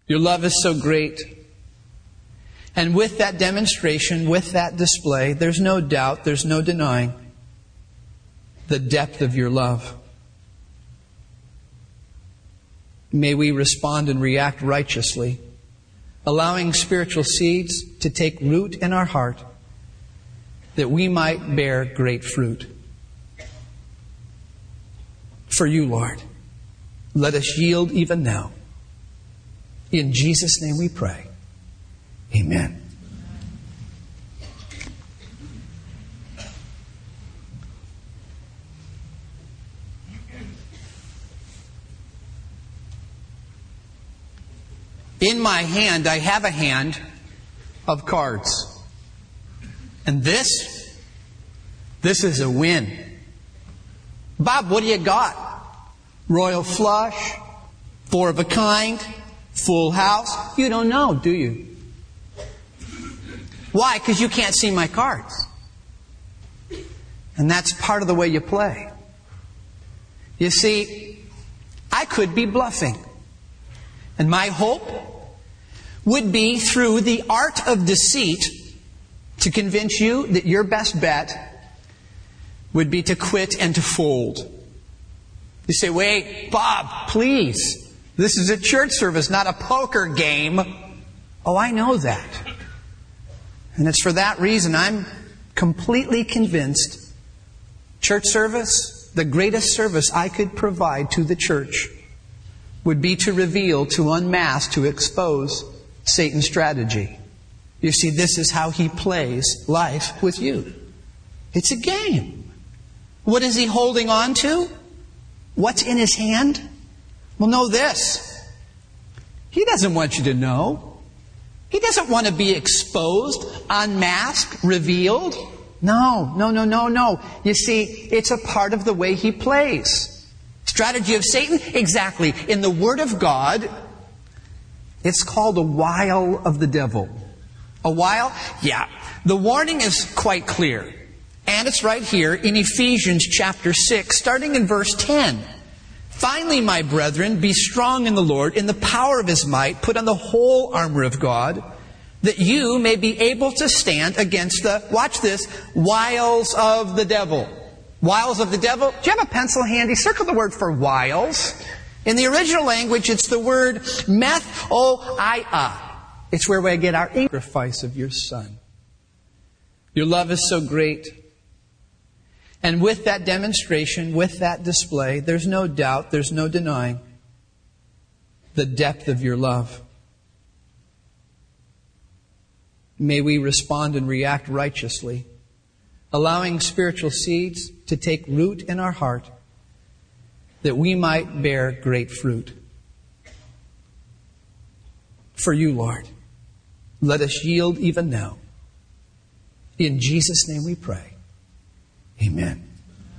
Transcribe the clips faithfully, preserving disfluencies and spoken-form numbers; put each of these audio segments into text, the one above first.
Your love is so great. And with that demonstration, with that display, there's no doubt, there's no denying the depth of your love. May we respond and react righteously, allowing spiritual seeds to take root in our heart, that we might bear great fruit. For you, Lord, let us yield even now. In Jesus' name we pray. Amen. In my hand, I have a hand of cards. And this, this is a win. Bob, what do you got? Royal flush, four of a kind, full house. You don't know, do you? Why? Because you can't see my cards. And that's part of the way you play. You see, I could be bluffing. And my hope would be through the art of deceit to convince you that your best bet would be to quit and to fold. You say, wait, Bob, please. This is a church service, not a poker game. Oh, I know that. And it's for that reason I'm completely convinced church service, the greatest service I could provide to the church, would be to reveal, to unmask, to expose Satan's strategy. You see, this is how he plays life with you. It's a game. What is he holding on to? What's in his hand? Well, know this. He doesn't want you to know. He doesn't want to be exposed, unmasked, revealed. No, no, no, no, no. You see, it's a part of the way he plays. Strategy of Satan? Exactly. In the Word of God, it's called a wile of the devil. A wile? Yeah. The warning is quite clear. And it's right here in Ephesians chapter six, starting in verse ten. Finally, my brethren, be strong in the Lord, in the power of His might. Put on the whole armor of God, that you may be able to stand against the, watch this, wiles of the devil. Wiles of the devil. Do you have a pencil handy? Circle the word for wiles. In the original language, it's the word meth-o-I-A. It's where we get our sacrifice of your Son. Your love is so great. And with that demonstration, with that display, there's no doubt, there's no denying the depth of your love. May we respond and react righteously, allowing spiritual seeds to take root in our heart, that we might bear great fruit. For you, Lord, let us yield even now. In Jesus' name we pray. Amen.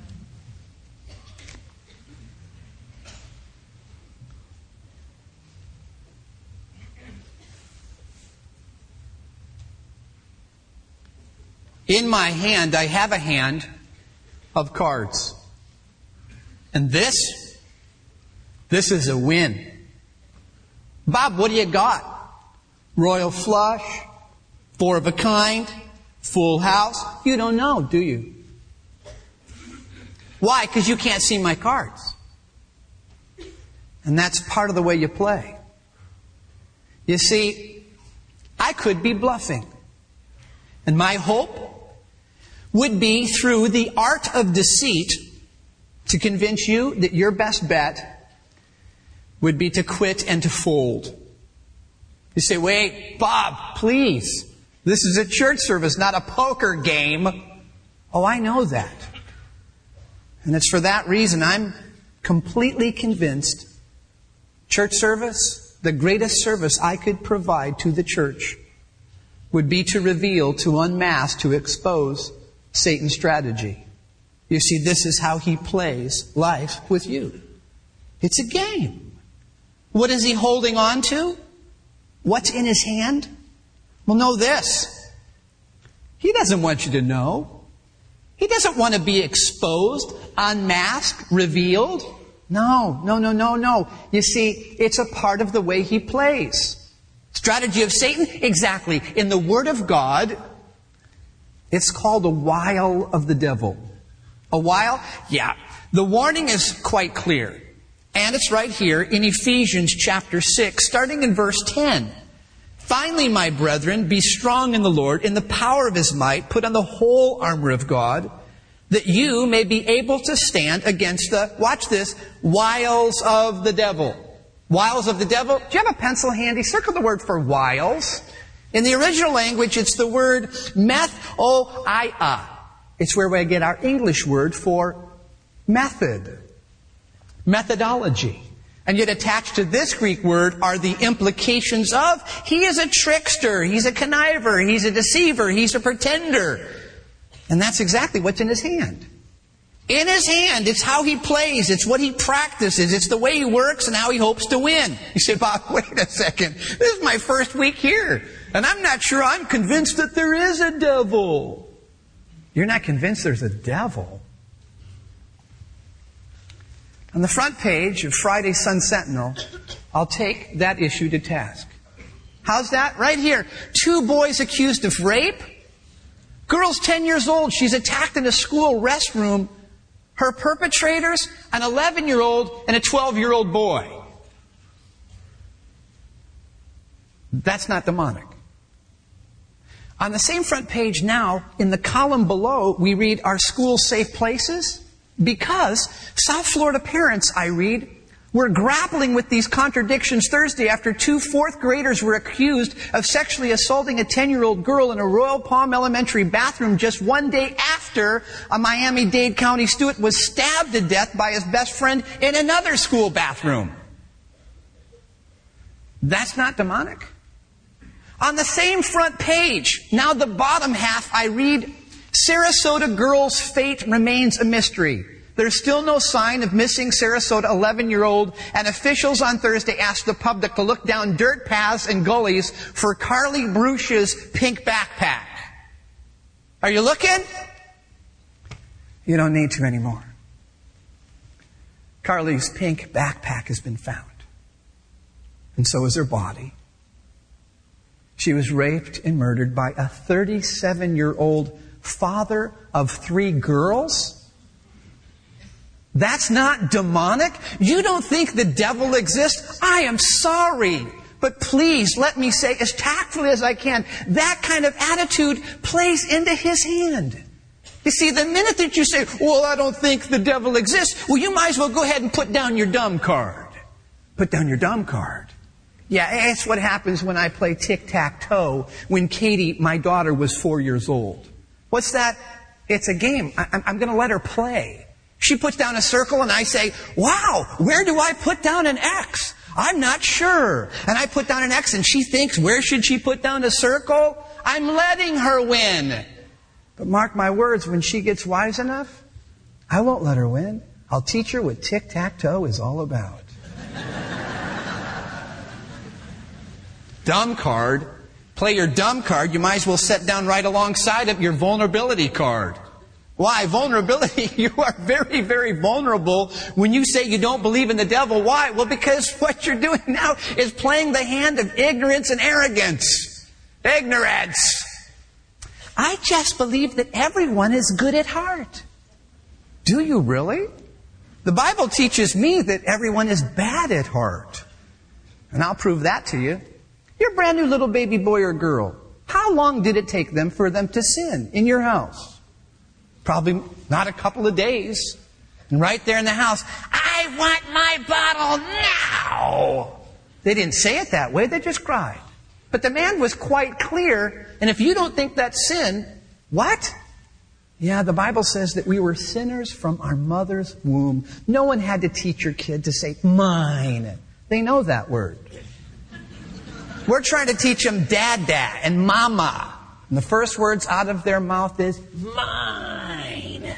In my hand, I have a hand of cards. And this, this is a win. Bob, what do you got? Royal flush, four of a kind, full house. You don't know, do you? Why? Because you can't see my cards. And that's part of the way you play. You see, I could be bluffing. And my hope would be through the art of deceit to convince you that your best bet would be to quit and to fold. You say, wait, Bob, please. This is a church service, not a poker game. Oh, I know that. And it's for that reason I'm completely convinced church service, the greatest service I could provide to the church, would be to reveal, to unmask, to expose Satan's strategy. You see, this is how he plays life with you. It's a game. What is he holding on to? What's in his hand? Well, know this. He doesn't want you to know. He doesn't want to be exposed, unmasked, revealed. No, no, no, no, no. You see, it's a part of the way he plays. Strategy of Satan? Exactly. In the Word of God, it's called a wile of the devil. A wile? Yeah. The warning is quite clear. And it's right here in Ephesians chapter six, starting in verse ten. Finally, my brethren, be strong in the Lord, in the power of His might, put on the whole armor of God, that you may be able to stand against the, watch this, wiles of the devil. Wiles of the devil. Do you have a pencil handy? Circle the word for wiles. In the original language, it's the word methoia. It's where we get our English word for method. Methodology. And yet attached to this Greek word are the implications of, he is a trickster, he's a conniver, he's a deceiver, he's a pretender. And that's exactly what's in his hand. In his hand, it's how he plays, it's what he practices, it's the way he works and how he hopes to win. You say, Bob, wait a second, this is my first week here, and I'm not sure I'm convinced that there is a devil. You're not convinced there's a devil? On the front page of Friday Sun Sentinel, I'll take that issue to task. How's that? Right here. Two boys accused of rape. Girl's ten years old. She's attacked in a school restroom. Her perpetrators, an eleven-year-old and a twelve-year-old boy. That's not demonic. On the same front page now, in the column below, we read, are schools safe places? Because South Florida parents, I read, were grappling with these contradictions Thursday after two fourth graders were accused of sexually assaulting a ten-year-old girl in a Royal Palm Elementary bathroom just one day after a Miami-Dade County student was stabbed to death by his best friend in another school bathroom. That's not demonic. On the same front page, now the bottom half, I read, Sarasota girl's fate remains a mystery. There's still no sign of missing Sarasota eleven-year-old, and officials on Thursday asked the public to look down dirt paths and gullies for Carly Bruch's pink backpack. Are you looking? You don't need to anymore. Carly's pink backpack has been found. And so is her body. She was raped and murdered by a thirty-seven-year-old father of three girls? That's not demonic? You don't think the devil exists? I am sorry. But please, let me say as tactfully as I can, that kind of attitude plays into his hand. You see, the minute that you say, well, I don't think the devil exists, well, you might as well go ahead and put down your dumb card. Put down your dumb card. Yeah, it's what happens when I play tic-tac-toe when Katie, my daughter, was four years old. What's that? It's a game. I, I'm going to let her play. She puts down a circle and I say, wow, where do I put down an X? I'm not sure. And I put down an X and she thinks, where should she put down a circle? I'm letting her win. But mark my words, when she gets wise enough, I won't let her win. I'll teach her what tic-tac-toe is all about. Dumb card. Play your dumb card. You might as well set down right alongside of your vulnerability card. Why? Vulnerability. You are very, very vulnerable when you say you don't believe in the devil. Why? Well, because what you're doing now is playing the hand of ignorance and arrogance. Ignorance. I just believe that everyone is good at heart. Do you really? The Bible teaches me that everyone is bad at heart. And I'll prove that to you. Your brand new little baby boy or girl, how long did it take them for them to sin in your house? Probably not a couple of days. And right there in the house, I want my bottle now. They didn't say it that way, they just cried. But the man was quite clear, and if you don't think that's sin, what? Yeah, the Bible says that we were sinners from our mother's womb. No one had to teach your kid to say, mine. They know that word. We're trying to teach them dada and mama. And the first words out of their mouth is, mine.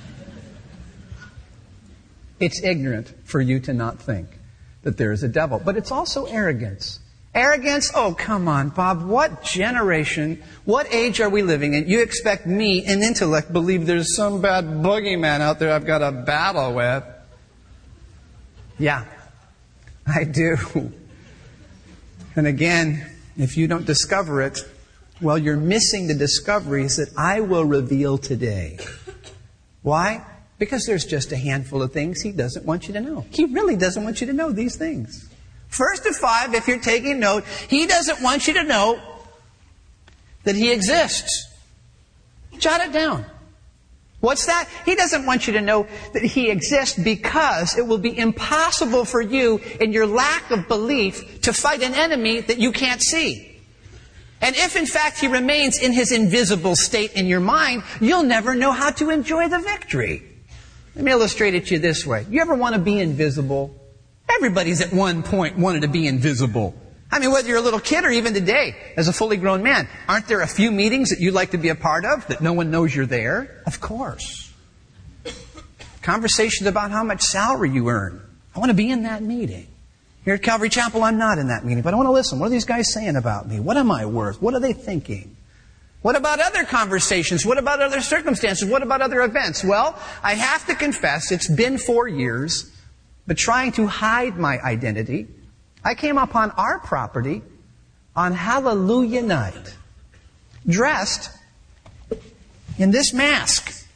It's ignorant for you to not think that there is a devil. But it's also arrogance. Arrogance? Oh, come on, Bob. What generation, what age are we living in? You expect me, an intellect, believe there's some bad boogeyman out there I've got to battle with. Yeah, I do. And again, if you don't discover it, well, you're missing the discoveries that I will reveal today. Why? Because there's just a handful of things He doesn't want you to know. He really doesn't want you to know these things. First of five, if you're taking note, He doesn't want you to know that He exists. Jot it down. What's that? He doesn't want you to know that He exists because it will be impossible for you in your lack of belief to fight an enemy that you can't see. And if in fact He remains in His invisible state in your mind, you'll never know how to enjoy the victory. Let me illustrate it to you this way. You ever want to be invisible? Everybody's at one point wanted to be invisible. I mean, whether you're a little kid or even today, as a fully grown man, aren't there a few meetings that you'd like to be a part of that no one knows you're there? Of course. Conversations about how much salary you earn. I want to be in that meeting. Here at Calvary Chapel, I'm not in that meeting, but I want to listen. What are these guys saying about me? What am I worth? What are they thinking? What about other conversations? What about other circumstances? What about other events? Well, I have to confess, it's been four years, but trying to hide my identity, I came upon our property on Hallelujah night, dressed in this mask.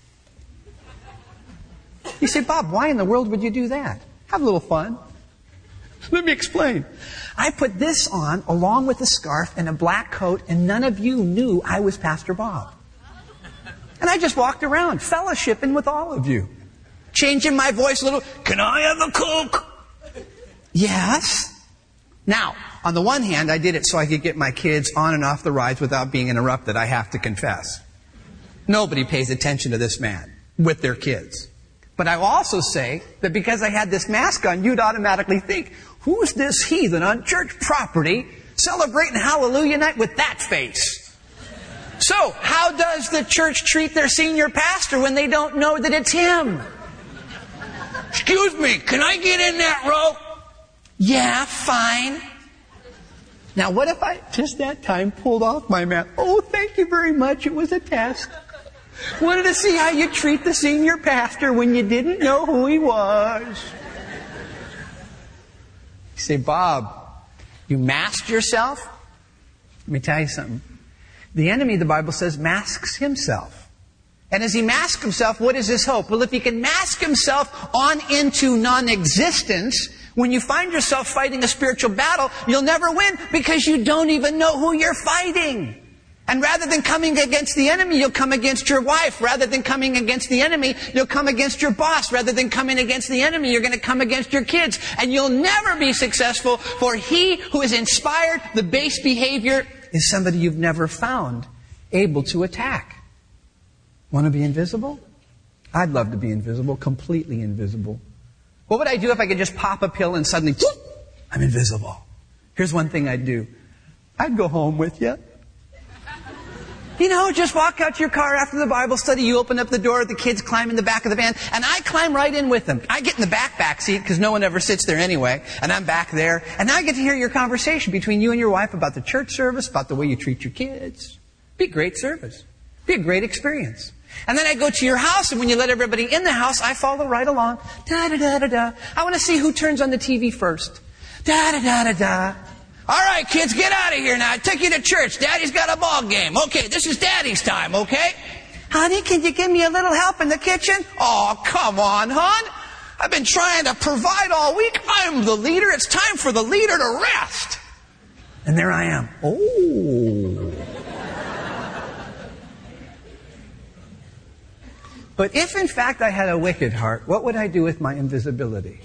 You say, Bob, why in the world would you do that? Have a little fun. Let me explain. I put this on along with a scarf and a black coat, and none of you knew I was Pastor Bob. And I just walked around, fellowshipping with all of you. Changing my voice a little. Can I have a Coke? Yes. Now, on the one hand, I did it so I could get my kids on and off the rides without being interrupted, I have to confess. Nobody pays attention to this man with their kids. But I will also say that because I had this mask on, you'd automatically think, who's this heathen on church property celebrating Hallelujah night with that face? So, how does the church treat their senior pastor when they don't know that it's him? Excuse me, can I get in that row? Yeah, fine. Now, what if I just that time pulled off my mask? Oh, thank you very much. It was a test. Wanted to see how you treat the senior pastor when you didn't know who he was. You say, Bob, you masked yourself? Let me tell you something. The enemy, the Bible says, masks himself. And as he masks himself, what is his hope? Well, if he can mask himself on into non-existence, when you find yourself fighting a spiritual battle, you'll never win because you don't even know who you're fighting. And rather than coming against the enemy, you'll come against your wife. Rather than coming against the enemy, you'll come against your boss. Rather than coming against the enemy, you're going to come against your kids. And you'll never be successful, for he who has inspired the base behavior is somebody you've never found able to attack. Want to be invisible? I'd love to be invisible, completely invisible. What would I do if I could just pop a pill and suddenly, whoop, I'm invisible? Here's one thing I'd do. I'd go home with you. You know, just walk out to your car after the Bible study, you open up the door, the kids climb in the back of the van, and I climb right in with them. I get in the back back seat, because no one ever sits there anyway, and I'm back there, and I get to hear your conversation between you and your wife about the church service, about the way you treat your kids. Be a great service. Be a great experience. And then I go to your house, and when you let everybody in the house, I follow right along. Da-da-da-da-da. I want to see who turns on the T V first. Da-da-da-da-da. All right, kids, get out of here now. I took you to church. Daddy's got a ball game. Okay, this is Daddy's time, okay? Honey, can you give me a little help in the kitchen? Oh, come on, hon. I've been trying to provide all week. I'm the leader. It's time for the leader to rest. And there I am. Oh. But if, in fact, I had a wicked heart, what would I do with my invisibility?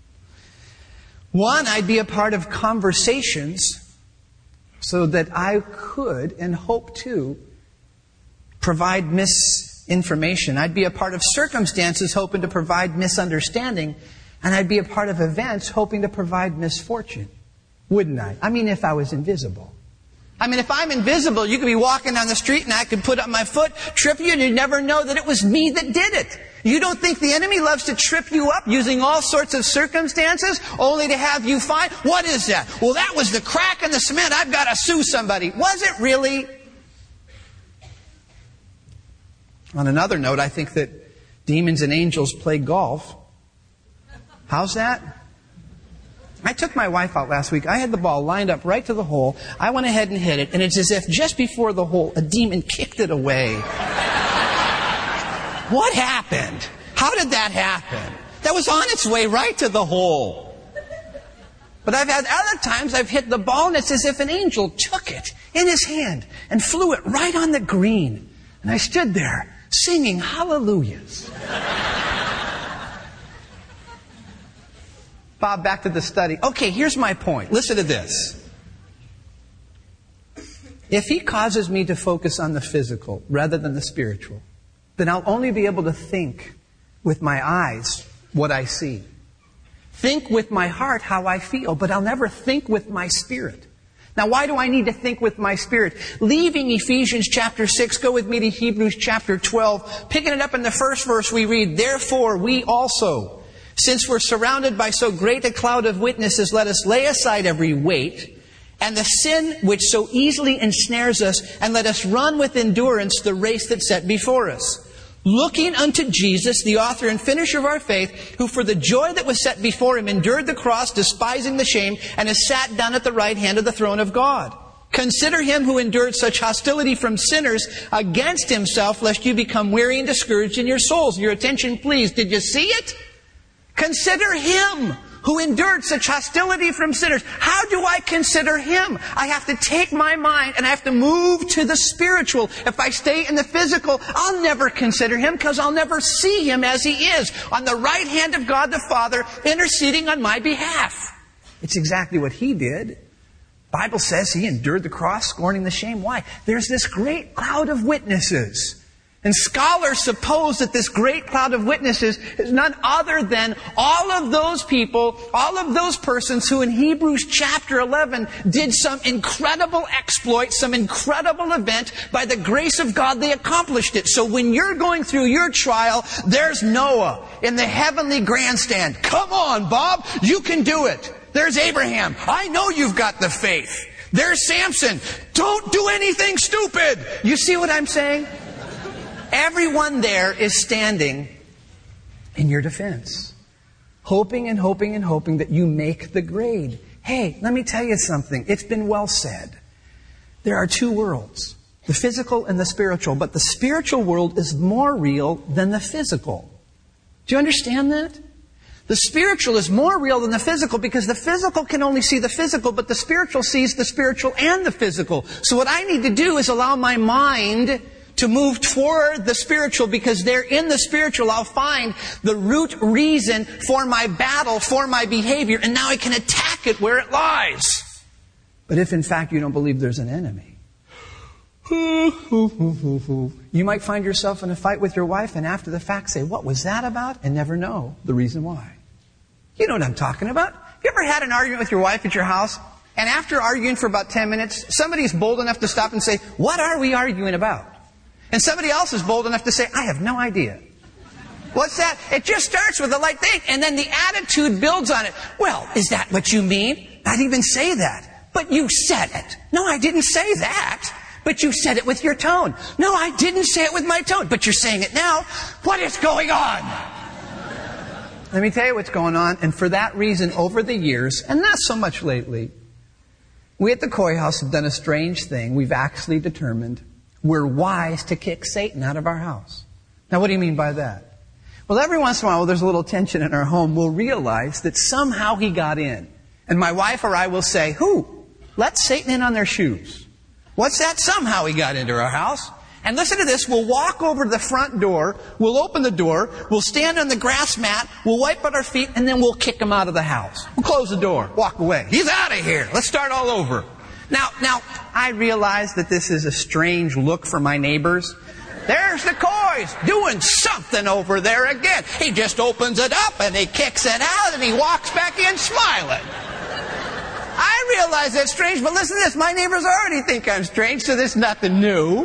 One, I'd be a part of conversations so that I could and hope to provide misinformation. I'd be a part of circumstances hoping to provide misunderstanding. And I'd be a part of events hoping to provide misfortune. Wouldn't I? I mean, if I was invisible. I mean, if I'm invisible, you could be walking down the street and I could put up my foot, trip you, and you'd never know that it was me that did it. You don't think the enemy loves to trip you up using all sorts of circumstances only to have you find, what is that? Well, that was the crack in the cement. I've got to sue somebody. Was it really? On another note, I think that demons and angels play golf. How's that? I took my wife out last week. I had the ball lined up right to the hole. I went ahead and hit it, and it's as if just before the hole, a demon kicked it away. What happened? How did that happen? That was on its way right to the hole. But I've had other times I've hit the ball, and it's as if an angel took it in his hand and flew it right on the green. And I stood there singing hallelujahs. Bob, back to the study. Okay, here's my point. Listen to this. If he causes me to focus on the physical rather than the spiritual, then I'll only be able to think with my eyes what I see. Think with my heart how I feel, but I'll never think with my spirit. Now, why do I need to think with my spirit? Leaving Ephesians chapter six, go with me to Hebrews chapter twelve. Picking it up in the first verse, we read, "Therefore we also, since we're surrounded by so great a cloud of witnesses, let us lay aside every weight and the sin which so easily ensnares us, and let us run with endurance the race that's set before us. Looking unto Jesus, the author and finisher of our faith, who for the joy that was set before him endured the cross, despising the shame, and has sat down at the right hand of the throne of God. Consider him who endured such hostility from sinners against himself, lest you become weary and discouraged in your souls." Your attention, please. Did you see it? Consider him who endured such hostility from sinners. How do I consider him? I have to take my mind and I have to move to the spiritual. If I stay in the physical, I'll never consider him because I'll never see him as he is, on the right hand of God the Father, interceding on my behalf. It's exactly what he did. The Bible says he endured the cross, scorning the shame. Why? There's this great cloud of witnesses. And scholars suppose that this great cloud of witnesses is none other than all of those people, all of those persons who in Hebrews chapter eleven did some incredible exploit, some incredible event. By the grace of God, they accomplished it. So when you're going through your trial, there's Noah in the heavenly grandstand. Come on, Bob, you can do it. There's Abraham. I know you've got the faith. There's Samson. Don't do anything stupid. You see what I'm saying? Everyone there is standing in your defense, hoping and hoping and hoping that you make the grade. Hey, let me tell you something. It's been well said. There are two worlds, the physical and the spiritual, but the spiritual world is more real than the physical. Do you understand that? The spiritual is more real than the physical because the physical can only see the physical, but the spiritual sees the spiritual and the physical. So what I need to do is allow my mind to move toward the spiritual, because there in the spiritual I'll find the root reason for my battle, for my behavior, and now I can attack it where it lies. But if in fact you don't believe there's an enemy, you might find yourself in a fight with your wife and after the fact say, "What was that about?" and never know the reason why. You know what I'm talking about. You ever had an argument with your wife at your house, and after arguing for about ten minutes, somebody's bold enough to stop and say, "What are we arguing about?" And somebody else is bold enough to say, "I have no idea." What's that? It just starts with a light thing, and then the attitude builds on it. "Well, is that what you mean?" "I didn't even say that." "But you said it." "No, I didn't say that." "But you said it with your tone." "No, I didn't say it with my tone." "But you're saying it now." What is going on? Let me tell you what's going on. And for that reason, over the years, and not so much lately, we at the Coy House have done a strange thing. We've actually determined we're wise to kick Satan out of our house. Now, what do you mean by that? Well, every once in a while, when there's a little tension in our home, we'll realize that somehow he got in. And my wife or I will say, "Who? Let Satan in on their shoes." What's that? Somehow he got into our house. And listen to this. We'll walk over to the front door. We'll open the door. We'll stand on the grass mat. We'll wipe out our feet. And then we'll kick him out of the house. We'll close the door. Walk away. He's out of here. Let's start all over. Now, now, I realize that this is a strange look for my neighbors. There's the Coys doing something over there again. He just opens it up and he kicks it out and he walks back in smiling. I realize that's strange, but listen to this. My neighbors already think I'm strange, so there's nothing new.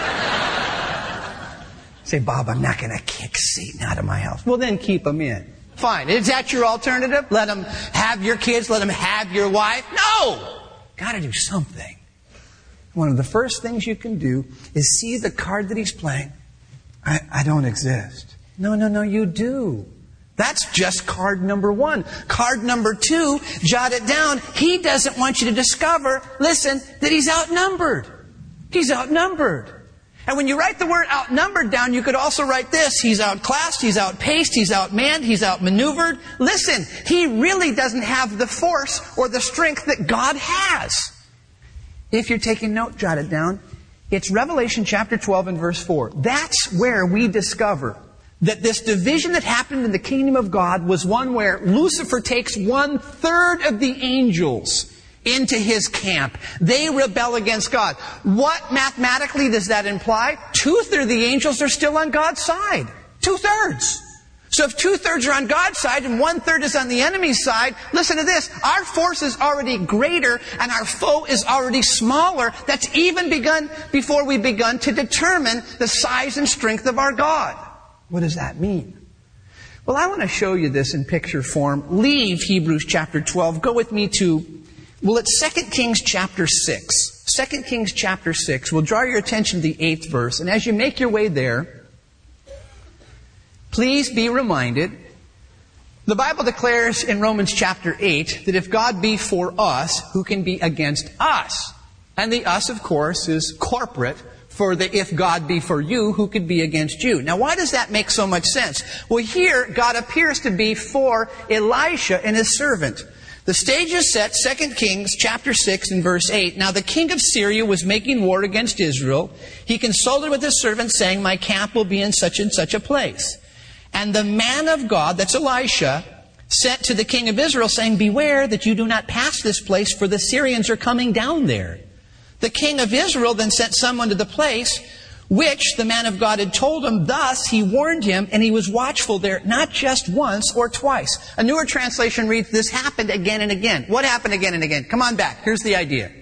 Say, "Bob, I'm not going to kick Satan out of my house." Well, then keep him in. Fine. Is that your alternative? Let him have your kids? Let him have your wife? No! Got to do something. One of the first things you can do is see the card that he's playing. I, I don't exist. No, no, no, you do. That's just card number one. Card number two, jot it down. He doesn't want you to discover, listen, that he's outnumbered. He's outnumbered. And when you write the word outnumbered down, you could also write this. He's outclassed, he's outpaced, he's outmanned, he's outmaneuvered. Listen, he really doesn't have the force or the strength that God has. If you're taking note, jot it down. It's Revelation chapter twelve and verse four. That's where we discover that this division that happened in the kingdom of God was one where Lucifer takes one third of the angels into his camp. They rebel against God. What mathematically does that imply? Two-thirds of the angels are still on God's side. Two-thirds. So if two-thirds are on God's side and one-third is on the enemy's side, listen to this. Our force is already greater and our foe is already smaller. That's even begun before we've begun to determine the size and strength of our God. What does that mean? Well, I want to show you this in picture form. Leave Hebrews chapter twelve. Go with me to, well, it's Second Kings chapter six. Second Kings chapter six. We'll draw your attention to the eighth verse. And as you make your way there, please be reminded, the Bible declares in Romans chapter eight that if God be for us, who can be against us? And the us, of course, is corporate. For the if God be for you, who could be against you? Now, why does that make so much sense? Well, here, God appears to be for Elisha and his servant. The stage is set, Second Kings chapter six and verse eight. Now, the king of Syria was making war against Israel. He consulted with his servant, saying, my camp will be in such and such a place. And the man of God, that's Elisha, sent to the king of Israel, saying, beware that you do not pass this place, for the Syrians are coming down there. The king of Israel then sent someone to the place which the man of God had told him. Thus he warned him, and he was watchful there, not just once or twice. A newer translation reads, this happened again and again. What happened again and again? Come on back. Here's the idea.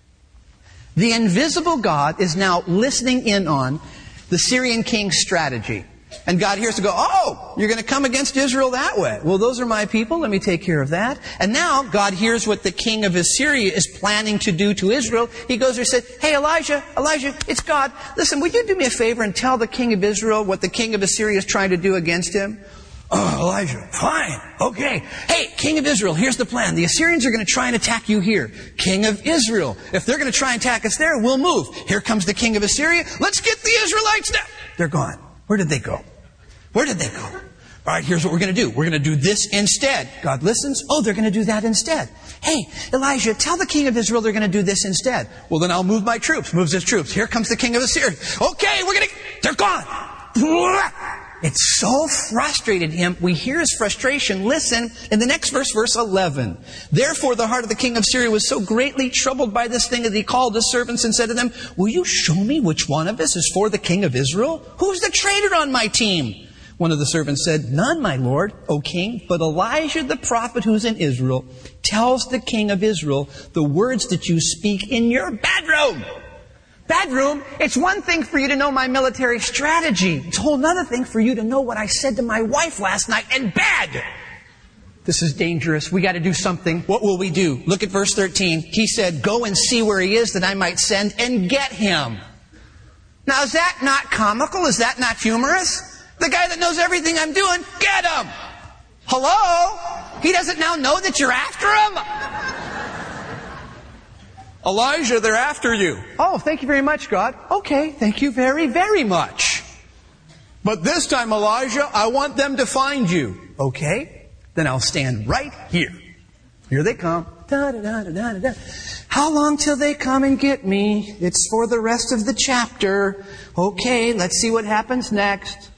The invisible God is now listening in on the Syrian king's strategy. And God hears to go, oh, you're going to come against Israel that way. Well, those are my people. Let me take care of that. And now God hears what the king of Assyria is planning to do to Israel. He goes there and said, hey, Elijah, Elijah, it's God. Listen, would you do me a favor and tell the king of Israel what the king of Assyria is trying to do against him? Oh, Elijah, fine. Okay. Hey, king of Israel, here's the plan. The Assyrians are going to try and attack you here. King of Israel, if they're going to try and attack us there, we'll move. Here comes the king of Assyria. Let's get the Israelites down. They're gone. Where did they go? Where did they go? All right, here's what we're going to do. We're going to do this instead. God listens. Oh, they're going to do that instead. Hey, Elijah, tell the king of Israel they're going to do this instead. Well, then I'll move my troops. Moves his troops. Here comes the king of Assyria. Okay, we're going to... They're gone. It so frustrated him. We hear his frustration. Listen, in the next verse, verse eleven. Therefore, the heart of the king of Syria was so greatly troubled by this thing that he called his servants and said to them, will you show me which one of us is for the king of Israel? Who's the traitor on my team? One of the servants said, none, my lord, O king, but Elijah the prophet who's in Israel tells the king of Israel the words that you speak in your bedroom. Bedroom, it's one thing for you to know my military strategy. It's a whole other thing for you to know what I said to my wife last night in bed. This is dangerous. We got to do something. What will we do? Look at verse thirteen. He said, go and see where he is that I might send and get him. Now, is that not comical? Is that not humorous? The guy that knows everything I'm doing, get him! Hello? He doesn't now know that you're after him? Elijah, they're after you. Oh, thank you very much, God. Okay, thank you very, very much. But this time, Elijah, I want them to find you. Okay, then I'll stand right here. Here they come. Da, da, da, da, da, da. How long till they come and get me? It's for the rest of the chapter. Okay, let's see what happens next.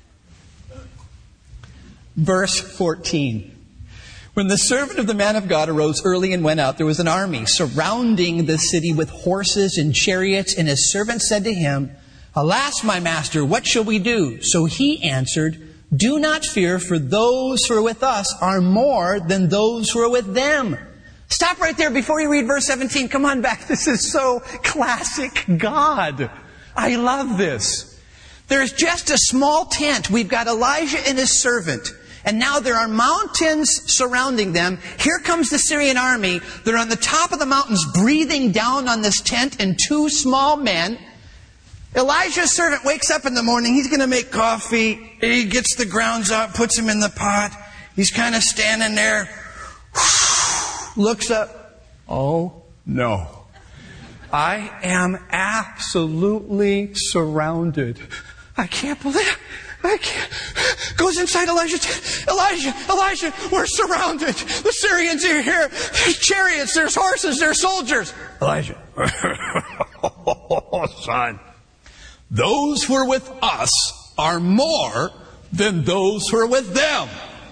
Verse fourteen. When the servant of the man of God arose early and went out, there was an army surrounding the city with horses and chariots, and his servant said to him, alas, my master, what shall we do? So he answered, do not fear, for those who are with us are more than those who are with them. Stop right there before you read verse seventeen. Come on back. This is so classic God. I love this. There's just a small tent. We've got Elijah and his servant. And now there are mountains surrounding them. Here comes the Syrian army. They're on the top of the mountains breathing down on this tent and two small men. Elijah's servant wakes up in the morning. He's going to make coffee. He gets the grounds out, puts them in the pot. He's kind of standing there, looks up. Oh, no. I am absolutely surrounded. I can't believe it. I can't. Goes inside Elijah's tent. Elijah, Elijah, we're surrounded. The Syrians are here. There's chariots, there's horses, there's soldiers. Elijah. Oh, son. Those who are with us are more than those who are with them.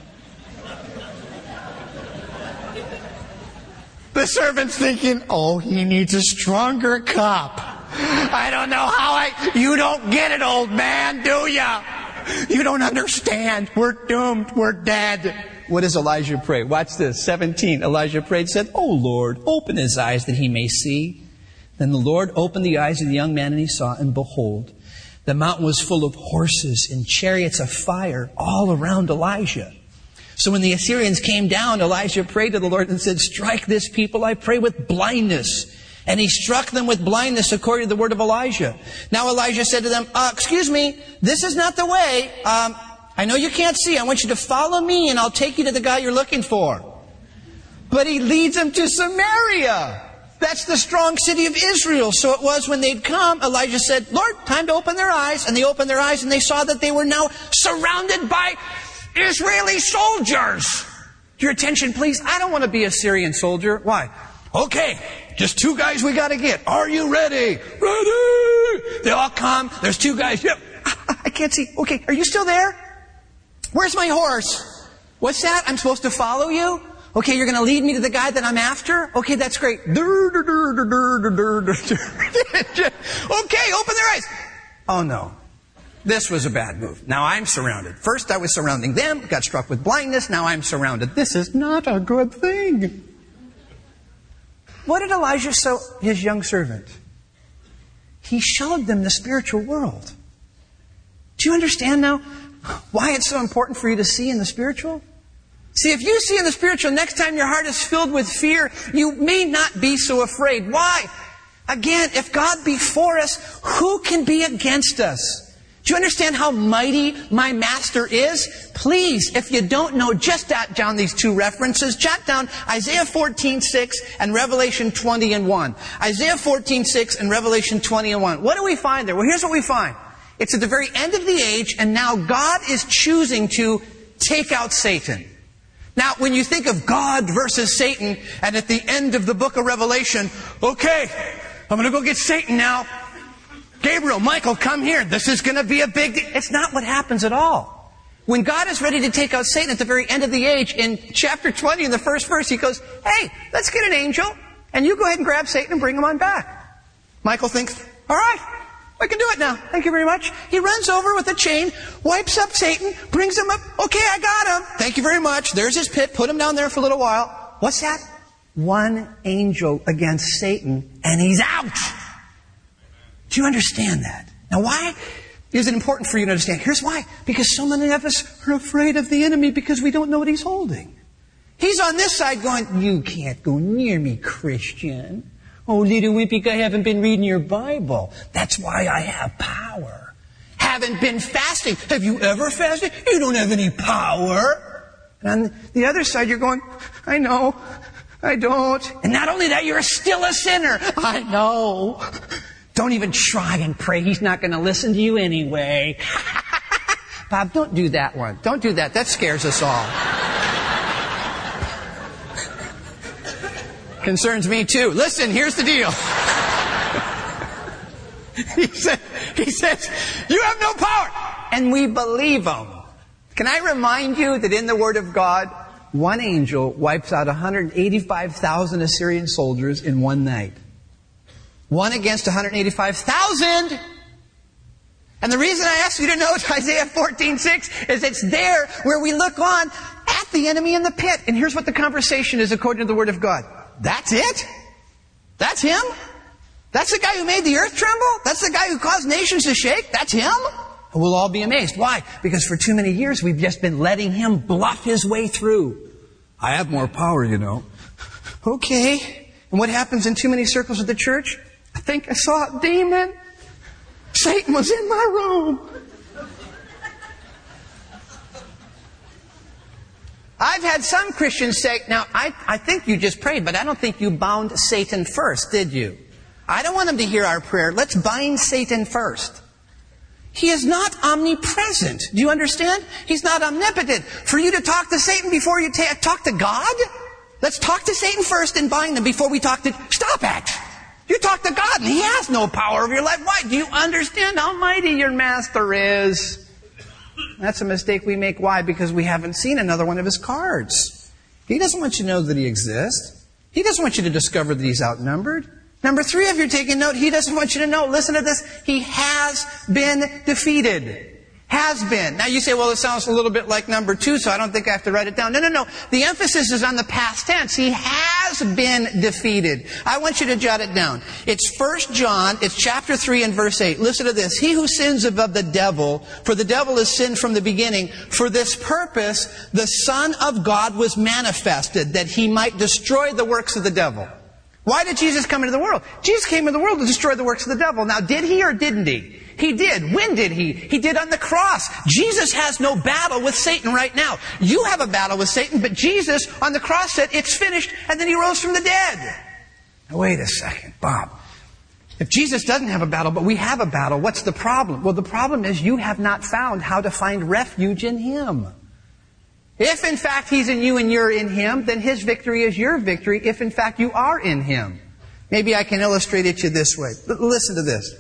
The servant's thinking, oh, he needs a stronger cup. I don't know how I... You don't get it, old man, do ya? You don't understand. We're doomed. We're dead. What does Elijah pray? Watch this. seventeen. Elijah prayed, said, "Oh Lord, open his eyes that he may see." Then the Lord opened the eyes of the young man, and he saw, and behold, the mountain was full of horses and chariots of fire all around Elijah. So when the Assyrians came down, Elijah prayed to the Lord and said, "Strike this people, I pray, with blindness." And he struck them with blindness according to the word of Elijah. Now Elijah said to them, uh, excuse me, this is not the way. Um, I know you can't see. I want you to follow me and I'll take you to the guy you're looking for. But he leads them to Samaria. That's the strong city of Israel. So it was when they'd come, Elijah said, "Lord, time to open their eyes." And they opened their eyes and they saw that they were now surrounded by Israeli soldiers. Your attention, please. I don't want to be a Syrian soldier. Why? Okay, just two guys we got to get. Are you ready? Ready! They all come. There's two guys. Yep. I can't see. Okay, are you still there? Where's my horse? What's that? I'm supposed to follow you? Okay, you're going to lead me to the guy that I'm after? Okay, that's great. Okay, open their eyes. Oh no. This was a bad move. Now I'm surrounded. First I was surrounding them, got struck with blindness. Now I'm surrounded. This is not a good thing. What did Elijah show his young servant? He showed them the spiritual world. Do you understand now why it's so important for you to see in the spiritual? See, if you see in the spiritual, next time your heart is filled with fear, you may not be so afraid. Why? Again, if God be for us, who can be against us? Do you understand how mighty my master is? Please, if you don't know, just jot down these two references. Jot down Isaiah fourteen six and Revelation twenty and one. Isaiah fourteen six and Revelation twenty and one. What do we find there? Well, here's what we find. It's at the very end of the age, and now God is choosing to take out Satan. Now, when you think of God versus Satan, and at the end of the book of Revelation, okay, I'm going to go get Satan now. Gabriel, Michael, come here. This is going to be a big deal. It's not what happens at all. When God is ready to take out Satan at the very end of the age, in chapter twenty, in the first verse, He goes, hey, let's get an angel, and you go ahead and grab Satan and bring him on back. Michael thinks, all right, I can do it now. Thank you very much. He runs over with a chain, wipes up Satan, brings him up. Okay, I got him. Thank you very much. There's his pit. Put him down there for a little while. What's that? One angel against Satan, and he's out. Do you understand that? Now, why is it important for you to understand? Here's why. Because so many of us are afraid of the enemy because we don't know what he's holding. He's on this side going, you can't go near me, Christian. Oh, little wimpy, I haven't been reading your Bible. That's why I have power. Haven't been fasting. Have you ever fasted? You don't have any power. And on the other side, you're going, I know, I don't. And not only that, you're still a sinner. I know. Don't even try and pray. He's not going to listen to you anyway. Bob, don't do that one. Don't do that. That scares us all. Concerns me too. Listen, here's the deal. he, said, he says, you have no power. And we believe him. Can I remind you that in the Word of God, one angel wipes out one hundred eighty-five thousand Assyrian soldiers in one night. One against one hundred eighty-five thousand. And the reason I ask you to note Isaiah fourteen six is it's there where we look on at the enemy in the pit. And here's what the conversation is according to the Word of God. That's it? That's him? That's the guy who made the earth tremble? That's the guy who caused nations to shake? That's him? And we'll all be amazed. Why? Because for too many years we've just been letting him bluff his way through. I have more power, you know. Okay. And what happens in too many circles of the church? I think I saw a demon. Satan was in my room. I've had some Christians say, now, I, I think you just prayed, but I don't think you bound Satan first, did you? I don't want them to hear our prayer. Let's bind Satan first. He is not omnipresent. Do you understand? He's not omnipotent. For you to talk to Satan before you ta- talk to God? Let's talk to Satan first and bind him before we talk to... Stop it! You talk to God and He has no power over your life. Why? Do you understand how mighty your master is? That's a mistake we make. Why? Because we haven't seen another one of His cards. He doesn't want you to know that He exists. He doesn't want you to discover that He's outnumbered. Number three, if you're taking note, He doesn't want you to know. Listen to this. He has been defeated. Has been. Now you say, well, it sounds a little bit like number two, so I don't think I have to write it down. No, no, no. The emphasis is on the past tense. He has been defeated. I want you to jot it down. It's First John, it's chapter three and verse eight. Listen to this. He who sins above the devil, for the devil has sinned from the beginning. For this purpose, the Son of God was manifested, that He might destroy the works of the devil. Why did Jesus come into the world? Jesus came into the world to destroy the works of the devil. Now, did He or didn't He? He did. When did He? He did on the cross. Jesus has no battle with Satan right now. You have a battle with Satan, but Jesus on the cross said, it's finished, and then He rose from the dead. Now, wait a second, Bob. If Jesus doesn't have a battle, but we have a battle, what's the problem? Well, the problem is you have not found how to find refuge in Him. If in fact He's in you and you're in Him, then His victory is your victory if in fact you are in Him. Maybe I can illustrate it to you this way. L- listen to this.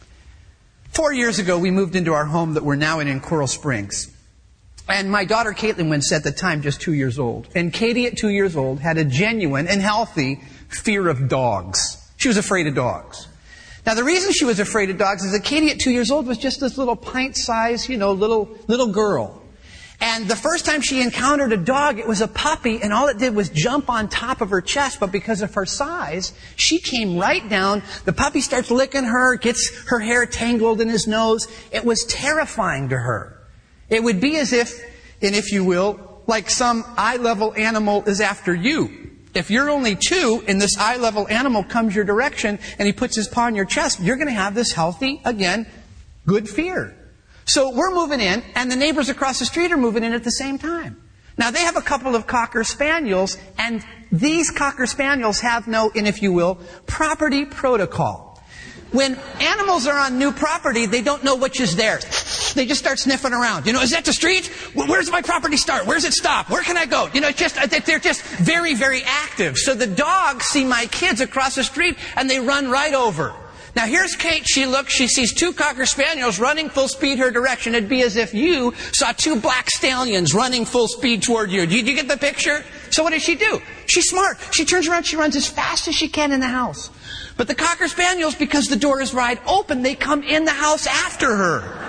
Four years ago, we moved into our home that we're now in in Coral Springs. And my daughter Caitlin was at the time just two years old. And Katie at two years old had a genuine and healthy fear of dogs. She was afraid of dogs. Now the reason she was afraid of dogs is that Katie at two years old was just this little pint-sized, you know, little, little girl. And the first time she encountered a dog, it was a puppy, and all it did was jump on top of her chest. But because of her size, she came right down. The puppy starts licking her, gets her hair tangled in his nose. It was terrifying to her. It would be as if, and if you will, like some eye-level animal is after you. If you're only two, and this eye-level animal comes your direction, and he puts his paw on your chest, you're going to have this healthy, again, good fear. So we're moving in, and the neighbors across the street are moving in at the same time. Now, they have a couple of Cocker Spaniels, and these Cocker Spaniels have no, and if you will, property protocol. When animals are on new property, they don't know which is theirs. They just start sniffing around. You know, is that the street? Where's my property start? Where's it stop? Where can I go? You know, it's just, they're just very, very active. So the dogs see my kids across the street, and they run right over. Now here's Kate, she looks, she sees two Cocker Spaniels running full speed her direction. It'd be as if you saw two black stallions running full speed toward you. Do you, do you get the picture? So what does she do? She's smart. She turns around, she runs as fast as she can in the house. But the Cocker Spaniels, because the door is wide open, they come in the house after her.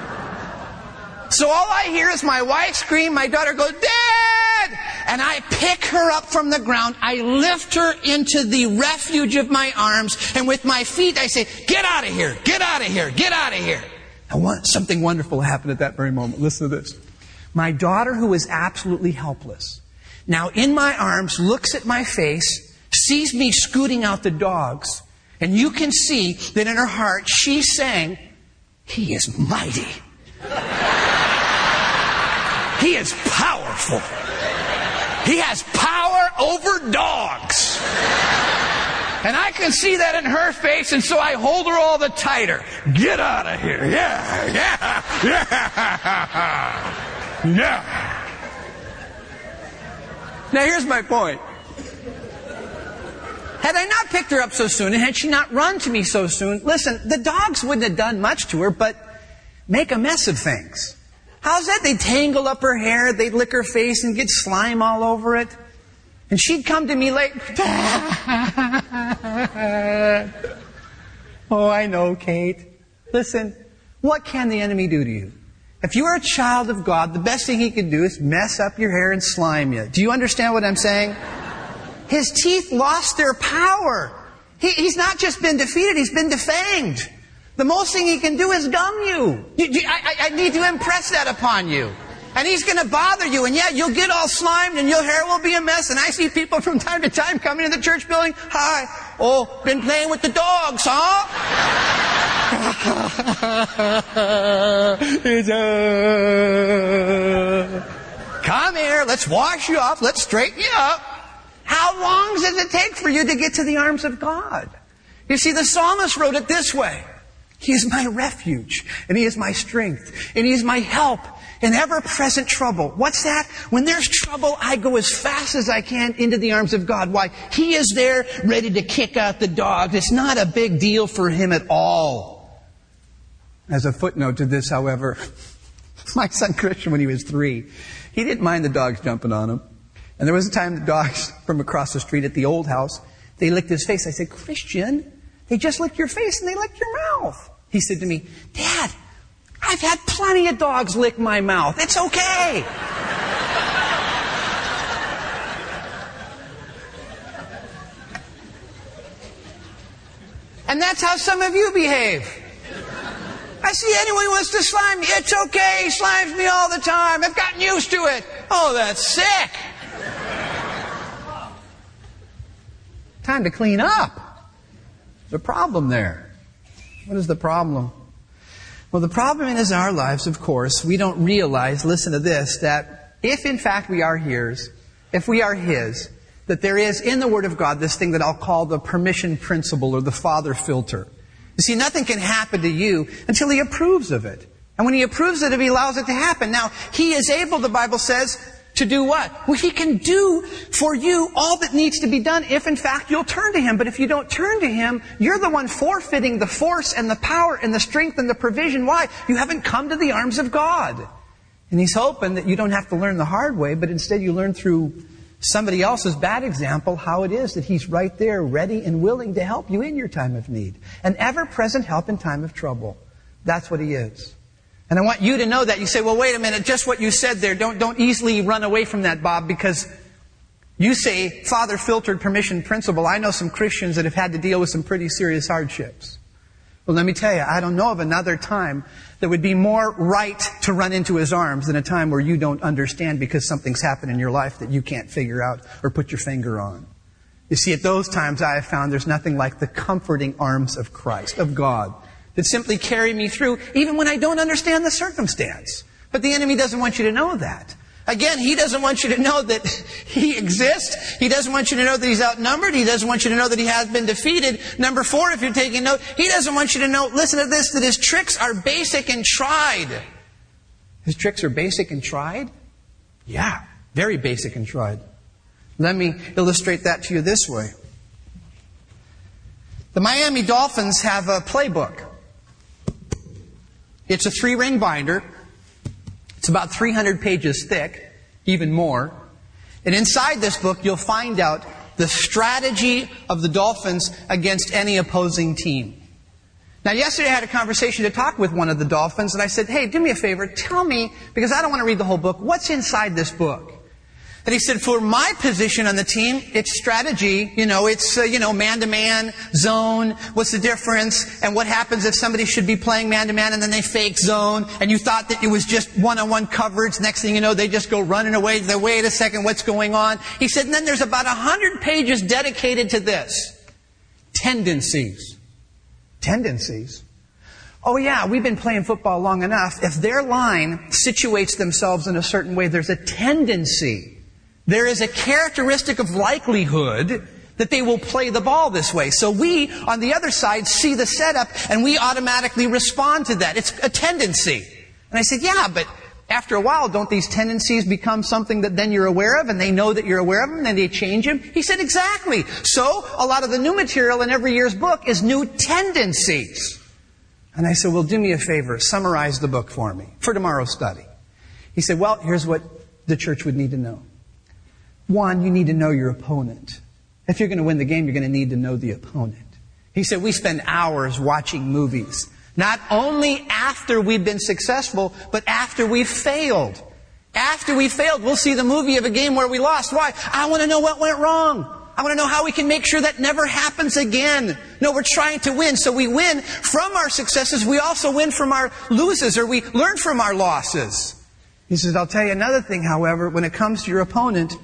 So all I hear is my wife scream, my daughter goes, "Dad!" And I pick her up from the ground. I lift her into the refuge of my arms. And with my feet, I say, "Get out of here! Get out of here! Get out of here!" And one, something wonderful happened at that very moment. Listen to this. My daughter, who is absolutely helpless, now in my arms, looks at my face, sees me scooting out the dogs. And you can see that in her heart, she's saying, "He is mighty. He is powerful. He has power over dogs." And I can see that in her face, and so I hold her all the tighter. "Get out of here. Yeah, yeah, yeah, yeah." Now here's my point. Had I not picked her up so soon, and had she not run to me so soon, listen, the dogs wouldn't have done much to her, but make a mess of things. How's that? They'd tangle up her hair, they'd lick her face and get slime all over it. And she'd come to me like, "Oh, I know, Kate. Listen, what can the enemy do to you? If you are a child of God, the best thing he can do is mess up your hair and slime you." Do you understand what I'm saying? His teeth lost their power. He, he's not just been defeated, he's been defanged. The most thing he can do is gum you. you, you I, I need to impress that upon you. And he's going to bother you. And yeah, you'll get all slimed and your hair will be a mess. And I see people from time to time coming to the church building. "Hi. Oh, been playing with the dogs, huh?" come here, let's wash you up, let's straighten you up. How long does it take for you to get to the arms of God? You see, the psalmist wrote it this way. He is my refuge, and He is my strength, and He is my help in ever-present trouble. What's that? When there's trouble, I go as fast as I can into the arms of God. Why? He is there ready to kick out the dogs. It's not a big deal for Him at all. As a footnote to this, however, my son Christian, when he was three, he didn't mind the dogs jumping on him. And there was a time the dogs from across the street at the old house, they licked his face. I said, Christian, they just licked your face and they licked your mouth. He said to me, Dad, I've had plenty of dogs lick my mouth. It's okay. And that's how some of you behave. I see anyone who wants to slime me. It's okay. He slimes me all the time. I've gotten used to it. Oh, that's sick. Time to clean up. There's a problem there. What is the problem? Well, the problem is in our lives, of course, we don't realize, listen to this, that if in fact we are His, if we are His, that there is in the Word of God this thing that I'll call the permission principle or the Father filter. You see, nothing can happen to you until He approves of it. And when He approves of it, He allows it to happen. Now, He is able, the Bible says, to do what? Well, He can do for you all that needs to be done if, in fact, you'll turn to Him. But if you don't turn to Him, you're the one forfeiting the force and the power and the strength and the provision. Why? You haven't come to the arms of God. And He's hoping that you don't have to learn the hard way, but instead you learn through somebody else's bad example how it is that He's right there, ready and willing to help you in your time of need. An ever-present help in time of trouble. That's what He is. And I want you to know that. You say, well, wait a minute, just what you said there. Don't, don't easily run away from that, Bob, because you say Father-filtered permission principle. I know some Christians that have had to deal with some pretty serious hardships. Well, let me tell you, I don't know of another time that would be more right to run into His arms than a time where you don't understand because something's happened in your life that you can't figure out or put your finger on. You see, at those times I have found there's nothing like the comforting arms of Christ, of God, that simply carry me through even when I don't understand the circumstance. But the enemy doesn't want you to know that. Again, he doesn't want you to know that He exists. He doesn't want you to know that He's outnumbered. He doesn't want you to know that He has been defeated. Number four, if you're taking note, He doesn't want you to know, listen to this, that His tricks are basic and tried. His tricks are basic and tried? Yeah, very basic and tried. Let me illustrate that to you this way. The Miami Dolphins have a playbook. It's a three-ring binder. It's about three hundred pages thick, even more. And inside this book, you'll find out the strategy of the Dolphins against any opposing team. Now, yesterday I had a conversation to talk with one of the Dolphins, and I said, hey, do me a favor, tell me, because I don't want to read the whole book, what's inside this book? And he said, for my position on the team, it's strategy. You know, it's, uh, you know, man-to-man, zone. What's the difference? And what happens if somebody should be playing man-to-man and then they fake zone? And you thought that it was just one-on-one coverage. Next thing you know, they just go running away. They wait a second, what's going on? He said, and then there's about a hundred pages dedicated to this. Tendencies. Tendencies. Oh yeah, we've been playing football long enough. If their line situates themselves in a certain way, there's a tendency. There is a characteristic of likelihood that they will play the ball this way. So we, on the other side, see the setup and we automatically respond to that. It's a tendency. And I said, yeah, but after a while, don't these tendencies become something that then you're aware of and they know that you're aware of them and then they change them? He said, exactly. So a lot of the new material in every year's book is new tendencies. And I said, well, do me a favor. Summarize the book for me for tomorrow's study. He said, well, here's what the church would need to know. One, you need to know your opponent. If you're going to win the game, you're going to need to know the opponent. He said, we spend hours watching movies. Not only after we've been successful, but after we've failed. After we failed, we'll see the movie of a game where we lost. Why? I want to know what went wrong. I want to know how we can make sure that never happens again. No, we're trying to win. So we win from our successes. We also win from our losses, or we learn from our losses. He says, I'll tell you another thing, however, when it comes to your opponent,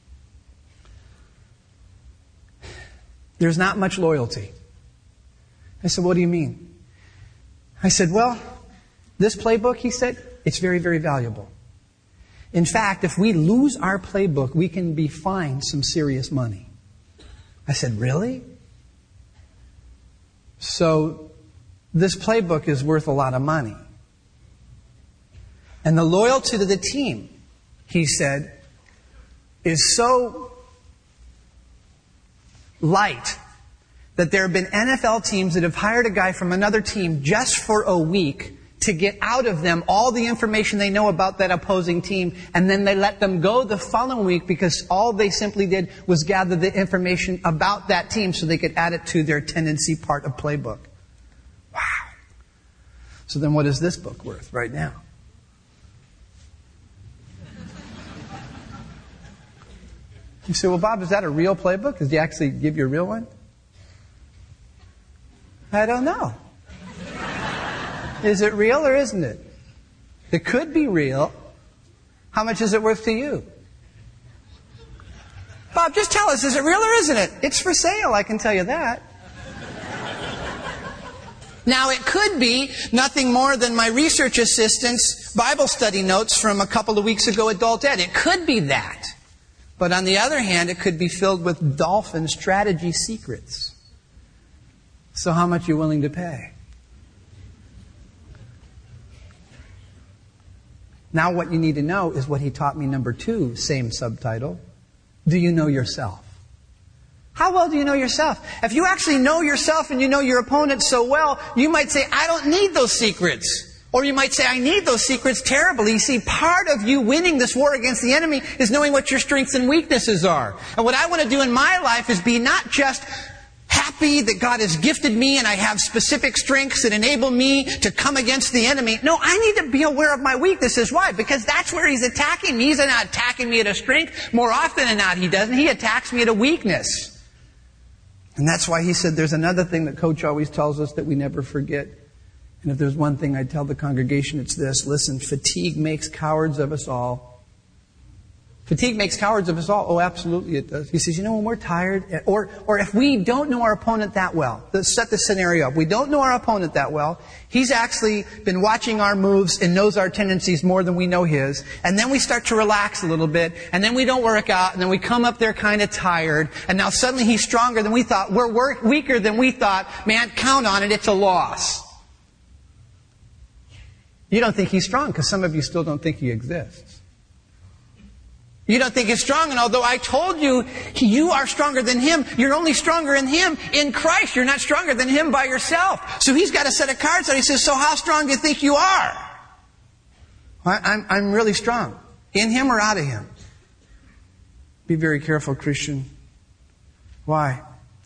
there's not much loyalty. I said, what do you mean? I said, well, this playbook, he said, it's very, very valuable. In fact, if we lose our playbook, we can be fined some serious money. I said, really? So this playbook is worth a lot of money. And the loyalty to the team, he said, is so light that there have been N F L teams that have hired a guy from another team just for a week to get out of them all the information they know about that opposing team, and then they let them go the following week because all they simply did was gather the information about that team so they could add it to their tendency part of playbook. Wow. So then what is this book worth right now? You say, well, Bob, is that a real playbook? Does he actually give you a real one? I don't know. Is it real or isn't it? It could be real. How much is it worth to you? Bob, just tell us, is it real or isn't it? It's for sale, I can tell you that. Now, it could be nothing more than my research assistant's Bible study notes from a couple of weeks ago at Adult Ed. It could be that. But on the other hand, it could be filled with dolphin strategy secrets. So how much are you willing to pay? Now what you need to know is what he taught me, number two, same subtitle. Do you know yourself? How well do you know yourself? If you actually know yourself and you know your opponent so well, you might say, I don't need those secrets. Or you might say, I need those secrets terribly. You see, part of you winning this war against the enemy is knowing what your strengths and weaknesses are. And what I want to do in my life is be not just happy that God has gifted me and I have specific strengths that enable me to come against the enemy. No, I need to be aware of my weaknesses. Why? Because that's where he's attacking me. He's not attacking me at a strength. More often than not, he doesn't. He attacks me at a weakness. And that's why he said there's another thing that Coach always tells us that we never forget. And if there's one thing I tell the congregation, it's this. Listen, fatigue makes cowards of us all. Fatigue makes cowards of us all. Oh, absolutely it does. He says, you know, when we're tired, or or if we don't know our opponent that well, let's set the scenario up. We don't know our opponent that well. He's actually been watching our moves and knows our tendencies more than we know his. And then we start to relax a little bit, and then we don't work out, and then we come up there kind of tired, and now suddenly he's stronger than we thought. We're work, weaker than we thought. Man, count on it. It's a loss. You don't think he's strong because some of you still don't think he exists. You don't think he's strong, and although I told you you are stronger than him, you're only stronger in him in Christ. You're not stronger than him by yourself. So he's got a set of cards that he says, so how strong do you think you are? I'm, I'm really strong. In him or out of him? Be very careful, Christian. Why?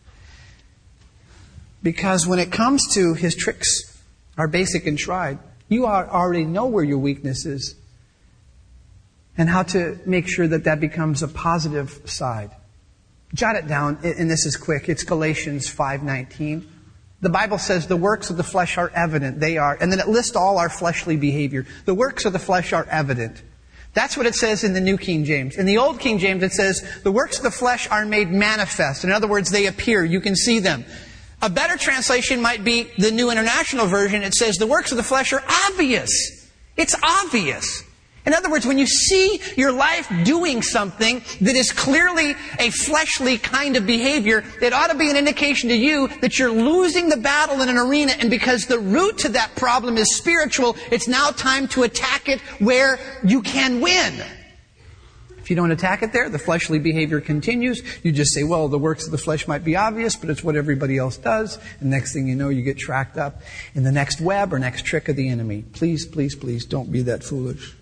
Because when it comes to his tricks, are basic and tried. You already know where your weakness is and how to make sure that that becomes a positive side. Jot it down, and this is quick. It's Galatians five nineteen. The Bible says the works of the flesh are evident. They are. And then it lists all our fleshly behavior. The works of the flesh are evident. That's what it says in the New King James. In the Old King James, it says the works of the flesh are made manifest. In other words, they appear. You can see them. A better translation might be the New International Version. It says the works of the flesh are obvious. It's obvious. In other words, when you see your life doing something that is clearly a fleshly kind of behavior, it ought to be an indication to you that you're losing the battle in an arena, and because the root to that problem is spiritual, it's now time to attack it where you can win. If you don't attack it there, the fleshly behavior continues. You just say, well, the works of the flesh might be obvious, but it's what everybody else does. And next thing you know, you get tracked up in the next web or next trick of the enemy. Please, please, please don't be that foolish.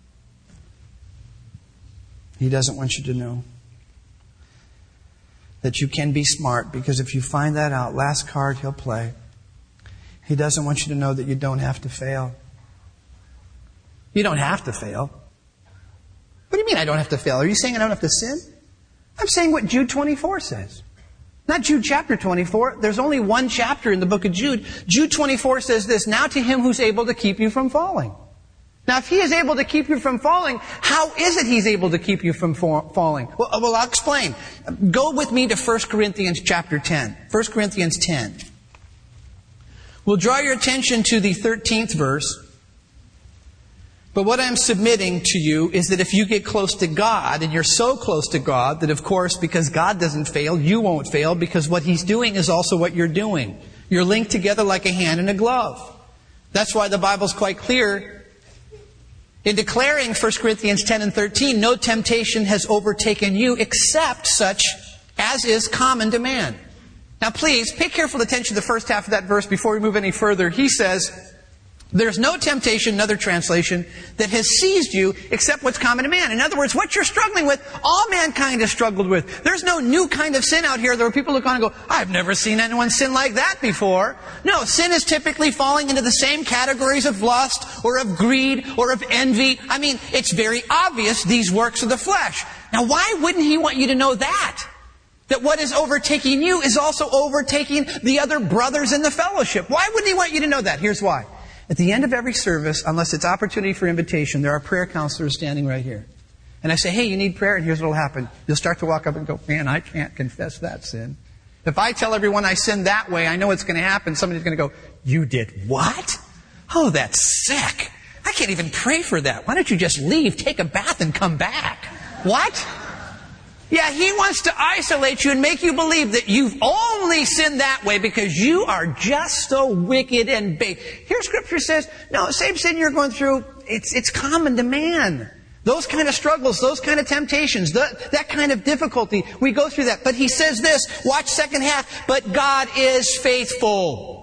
He doesn't want you to know that you can be smart, because if you find that out, last card he'll play. He doesn't want you to know that you don't have to fail. You don't have to fail. What do you mean I don't have to fail? Are you saying I don't have to sin? I'm saying what Jude twenty-four says. Not Jude chapter twenty-four. There's only one chapter in the book of Jude. Jude twenty-four says this, now to him who's able to keep you from falling. Now, if he is able to keep you from falling, how is it he's able to keep you from fa- falling? Well, well, I'll explain. Go with me to First Corinthians chapter ten. First Corinthians ten. We'll draw your attention to the thirteenth verse. But what I'm submitting to you is that if you get close to God, and you're so close to God that, of course, because God doesn't fail, you won't fail, because what He's doing is also what you're doing. You're linked together like a hand and a glove. That's why the Bible's quite clear in declaring First Corinthians ten and thirteen, no temptation has overtaken you except such as is common to man. Now please, pay careful attention to the first half of that verse before we move any further. He says, there's no temptation, another translation, that has seized you except what's common to man. In other words, what you're struggling with, all mankind has struggled with. There's no new kind of sin out here. There are people look on and go, I've never seen anyone sin like that before. No, sin is typically falling into the same categories of lust or of greed or of envy. I mean, it's very obvious these works of the flesh. Now, why wouldn't He want you to know that? That what is overtaking you is also overtaking the other brothers in the fellowship. Why wouldn't He want you to know that? Here's why. At the end of every service, unless it's opportunity for invitation, there are prayer counselors standing right here. And I say, hey, you need prayer? And here's what will happen. You'll start to walk up and go, man, I can't confess that sin. If I tell everyone I sinned that way, I know what's going to happen. Somebody's going to go, you did what? Oh, that's sick. I can't even pray for that. Why don't you just leave, take a bath, and come back? What? Yeah, He wants to isolate you and make you believe that you've only sinned that way because you are just so wicked and big. Here Scripture says, no, same sin you're going through, it's it's common to man. Those kind of struggles, those kind of temptations, the, that kind of difficulty, we go through that. But He says this, watch second half, but God is faithful,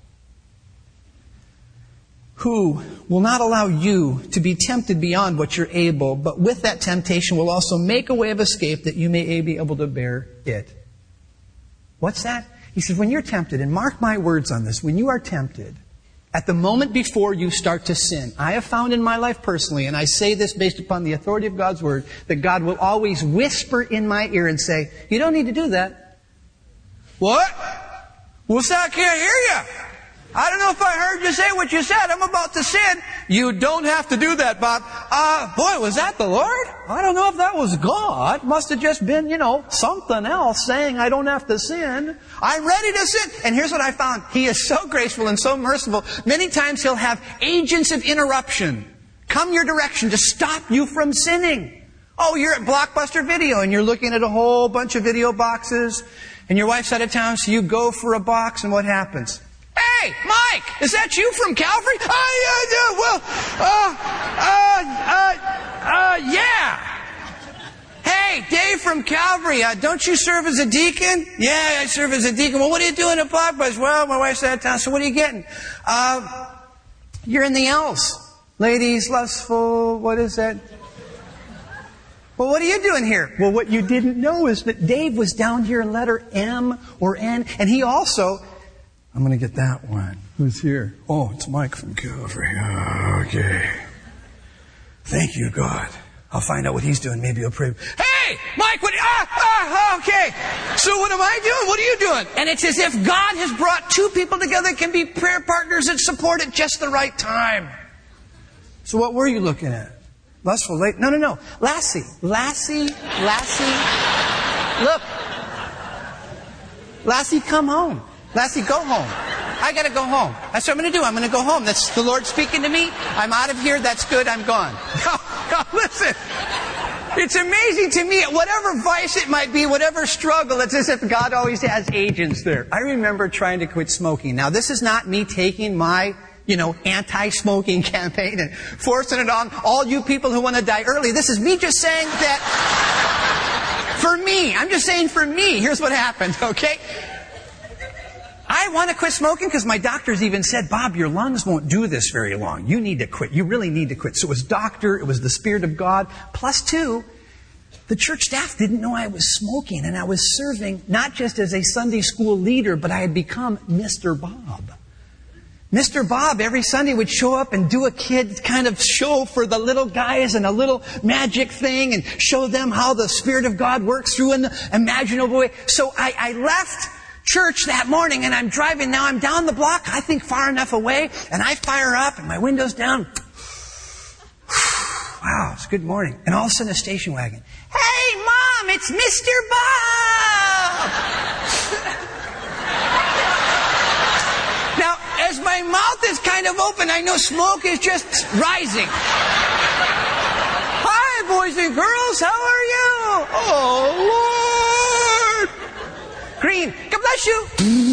who will not allow you to be tempted beyond what you're able, but with that temptation will also make a way of escape that you may be able to bear it. What's that? He says, when you're tempted, and mark my words on this, when you are tempted, at the moment before you start to sin, I have found in my life personally, and I say this based upon the authority of God's Word, that God will always whisper in my ear and say, you don't need to do that. What? What's that? I can't hear you. I don't know if I heard you say what you said. I'm about to sin. You don't have to do that, Bob. Uh, boy, was that the Lord? I don't know if that was God. Must have just been, you know, something else saying I don't have to sin. I'm ready to sin. And here's what I found. He is so graceful and so merciful. Many times He'll have agents of interruption come your direction to stop you from sinning. Oh, you're at Blockbuster Video and you're looking at a whole bunch of video boxes and your wife's out of town, so you go for a box and what happens? Hey, Mike, is that you from Calvary? Uh, yeah, well, uh, uh, uh, uh, yeah. Hey, Dave from Calvary, uh, don't you serve as a deacon? Yeah, I serve as a deacon. Well, what are you doing at Blockbuster? Well, my wife's out of town, so what are you getting? Uh, you're in the L's. Ladies, lustful, what is that? Well, what are you doing here? Well, what you didn't know is that Dave was down here in letter M or N, and he also... I'm going to get that one. Who's here? Oh, it's Mike from Calvary. Okay. Thank you, God. I'll find out what he's doing. Maybe he'll pray. Hey, Mike, what? Ah, ah, okay. So what am I doing? What are you doing? And it's as if God has brought two people together that can be prayer partners and support at just the right time. So what were you looking at? Lustful late? No, no, no. Lassie. Lassie. Lassie. Look. Lassie, come home. Lassie, go home. I gotta go home. That's what I'm gonna do. I'm gonna go home. That's the Lord speaking to me. I'm out of here. That's good. I'm gone. No, no, listen. It's amazing to me, whatever vice it might be, whatever struggle, it's as if God always has agents there. I remember trying to quit smoking. Now, this is not me taking my, you know, anti-smoking campaign and forcing it on all you people who want to die early. This is me just saying that for me. I'm just saying for me. Here's what happened, okay? I want to quit smoking because my doctors even said, Bob, your lungs won't do this very long. You need to quit. You really need to quit. So it was doctor, it was the Spirit of God. Plus two, the church staff didn't know I was smoking, and I was serving not just as a Sunday school leader, but I had become Mister Bob. Mister Bob every Sunday would show up and do a kid kind of show for the little guys and a little magic thing and show them how the Spirit of God works through an imaginable way. So I, I left church that morning and I'm driving. Now I'm down the block, I think far enough away, and I fire up and my window's down. Wow, it's good morning. And all of a sudden a station wagon. Hey, Mom, it's Mister Bob! Now, as my mouth is kind of open, I know smoke is just rising. boys and girls. How are you? Oh, Lord. Green. God bless you.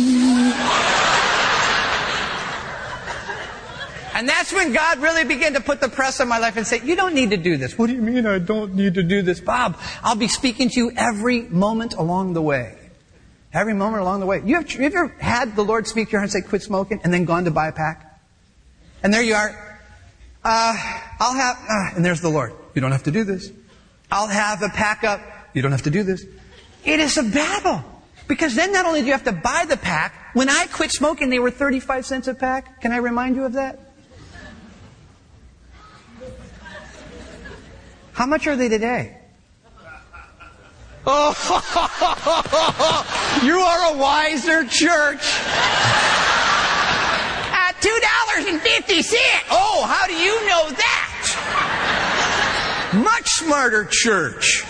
And that's when God really began to put the press on my life and say, you don't need to do this. What do you mean I don't need to do this? Bob, I'll be speaking to you every moment along the way. Every moment along the way. You have, have you ever had the Lord speak to your heart and say, quit smoking, and then gone to buy a pack? And there you are. Uh, I'll have, uh, and there's the Lord. You don't have to do this. I'll have a pack up. You don't have to do this. It is a battle. Because then not only do you have to buy the pack, when I quit smoking, they were thirty-five cents a pack. Can I remind you of that? How much are they today? Oh, you are a wiser church. At two dollars and fifty cents. Oh, how do you know that? Much smarter church.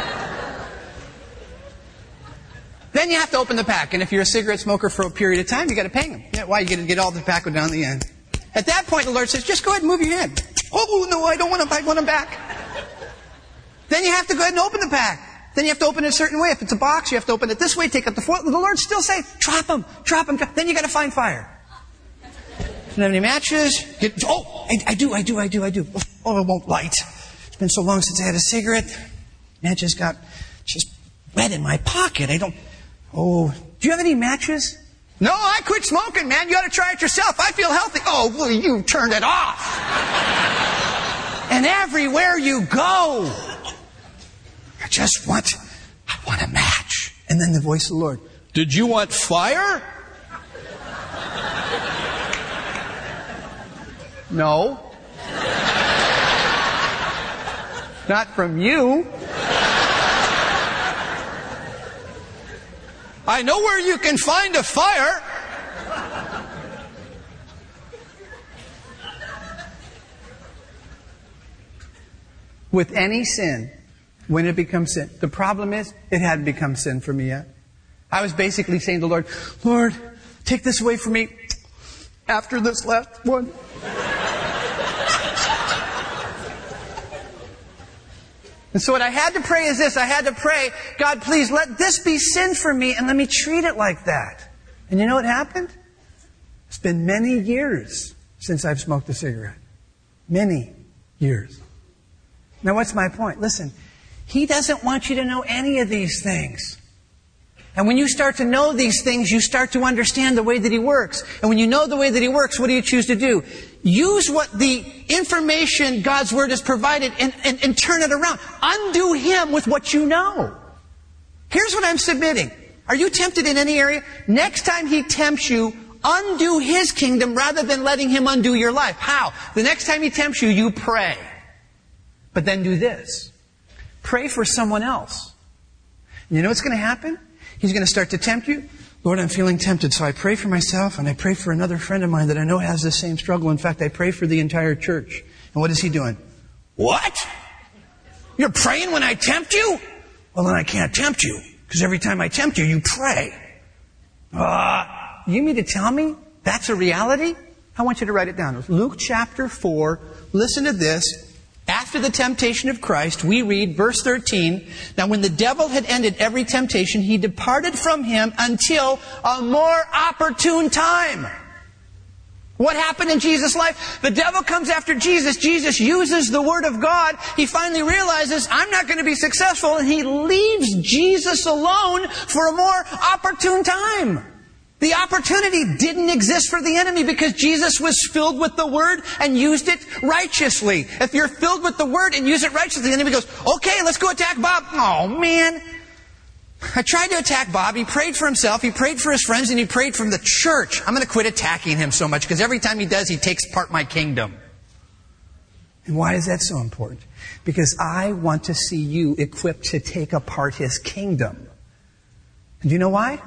Then you have to open the pack. And if you're a cigarette smoker for a period of time, you got to pay them. Yeah, why? You get to get all the tobacco down the end. At that point, the Lord says, just go ahead and move your hand. Oh, no, I don't want them. I want them back. Then you have to go ahead and open the pack. Then you have to open it a certain way. If it's a box, you have to open it this way, take up the foil. The Lord's still saying, drop them, drop them. Drop. Then you got to find fire. Don't have any matches? Get, oh, I, I do, I do, I do, I do. Oh, it won't light. It's been so long since I had a cigarette. Matches got just wet in my pocket. I don't... Oh, do you have any matches? No, I quit smoking, man. You ought to try it yourself. I feel healthy. Oh, well, you turned it off. And everywhere you go, I just want, I want a match. And then the voice of the Lord, did you want fire? No. Not from you. I know where you can find a fire. With any sin, when it becomes sin. The problem is, it hadn't become sin for me yet. I was basically saying to the Lord, Lord, take this away from me after this last one. And so what I had to pray is this. I had to pray, God, please let this be sin for me and let me treat it like that. And you know what happened? It's been many years since I've smoked a cigarette. Many years. Now what's my point? Listen, He doesn't want you to know any of these things. And when you start to know these things, you start to understand the way that He works. And when you know the way that He works, what do you choose to do? Use what the information God's Word has provided and, and, and turn it around. Undo Him with what you know. Here's what I'm submitting. Are you tempted in any area? Next time He tempts you, undo His kingdom rather than letting Him undo your life. How? The next time He tempts you, you pray. But then do this. Pray for someone else. You know what's going to happen? He's going to start to tempt you. Lord, I'm feeling tempted, so I pray for myself and I pray for another friend of mine that I know has the same struggle. In fact, I pray for the entire church. And what is he doing? What? You're praying when I tempt you? Well, then I can't tempt you, because every time I tempt you, you pray. Uh, you mean to tell me that's a reality? I want you to write it down. Luke chapter four. Listen to this. After the temptation of Christ, we read verse thirteen, now when the devil had ended every temptation, he departed from him until a more opportune time. What happened in Jesus' life? The devil comes after Jesus. Jesus uses the Word of God. He finally realizes, I'm not going to be successful, and he leaves Jesus alone for a more opportune time. The opportunity didn't exist for the enemy because Jesus was filled with the Word and used it righteously. If you're filled with the Word and use it righteously, the enemy goes, okay, let's go attack Bob. Oh, man. I tried to attack Bob. He prayed for himself. He prayed for his friends, and he prayed for the church. I'm going to quit attacking him so much because every time he does, he takes apart my kingdom. And why is that so important? Because I want to see you equipped to take apart his kingdom. And do you know why?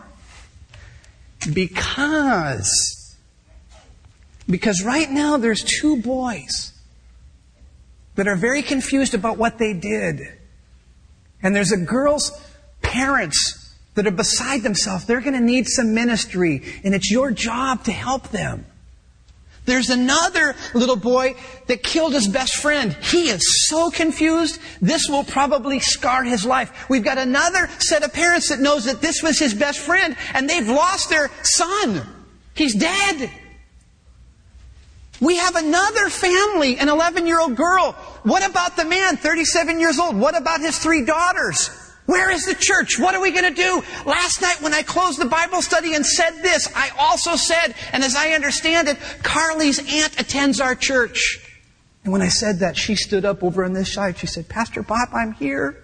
Because, because right now there's two boys that are very confused about what they did. And there's a girl's parents that are beside themselves. They're going to need some ministry, and it's your job to help them. There's another little boy that killed his best friend. He is so confused, this will probably scar his life. We've got another set of parents that knows that this was his best friend, and they've lost their son. He's dead. We have another family, an eleven-year-old girl. What about the man, thirty-seven years old? What about his three daughters? Where is the church? What are we going to do? Last night when I closed the Bible study and said this, I also said, and as I understand it, Carly's aunt attends our church. And when I said that, she stood up over on this side. She said, Pastor Bob, I'm here.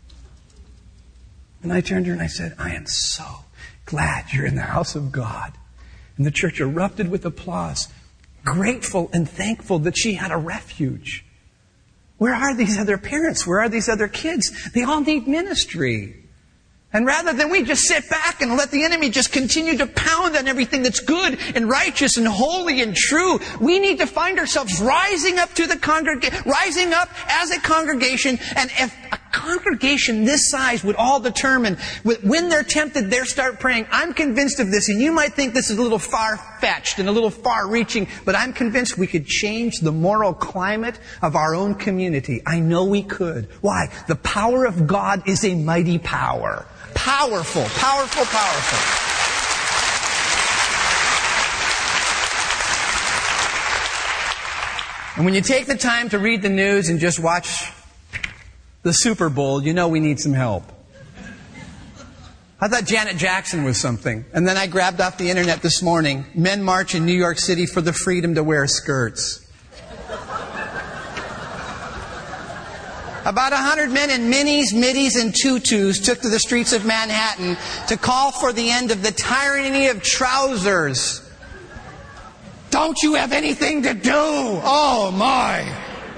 And I turned to her and I said, I am so glad you're in the house of God. And the church erupted with applause, grateful and thankful that she had a refuge. Where are these other parents? Where are these other kids? They all need ministry. And rather than we just sit back and let the enemy just continue to pound on everything that's good and righteous and holy and true, we need to find ourselves rising up to the congregation, rising up as a congregation. And if a congregation this size would all determine, when they're tempted, they start praying. I'm convinced of this, and you might think this is a little far-fetched and a little far-reaching, but I'm convinced we could change the moral climate of our own community. I know we could. Why? The power of God is a mighty power. Powerful, powerful, powerful. And when you take the time to read the news and just watch the Super Bowl, you know we need some help. I thought Janet Jackson was something. And then I grabbed off the internet this morning. Men march in New York City for the freedom to wear skirts. About a hundred men in minis, middies, and tutus took to the streets of Manhattan to call for the end of the tyranny of trousers. Don't you have anything to do? Oh my!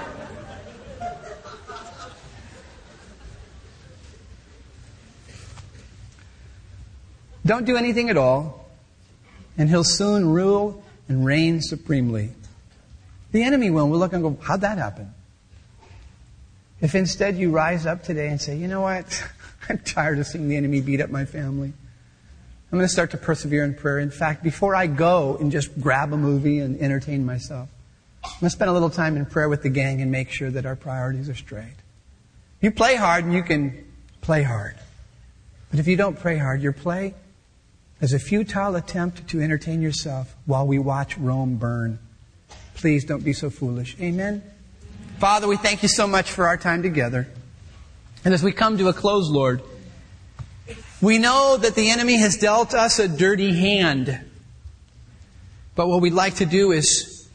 Don't do anything at all, and he'll soon rule and reign supremely. The enemy will. We'll look and go, how'd that happen? If instead you rise up today and say, you know what? I'm tired of seeing the enemy beat up my family. I'm going to start to persevere in prayer. In fact, before I go and just grab a movie and entertain myself, I'm going to spend a little time in prayer with the gang and make sure that our priorities are straight. You play hard and you can play hard. But if you don't pray hard, your play is a futile attempt to entertain yourself while we watch Rome burn. Please don't be so foolish. Amen? Father, we thank you so much for our time together. And as we come to a close, Lord, we know that the enemy has dealt us a dirty hand. But what we'd like to do is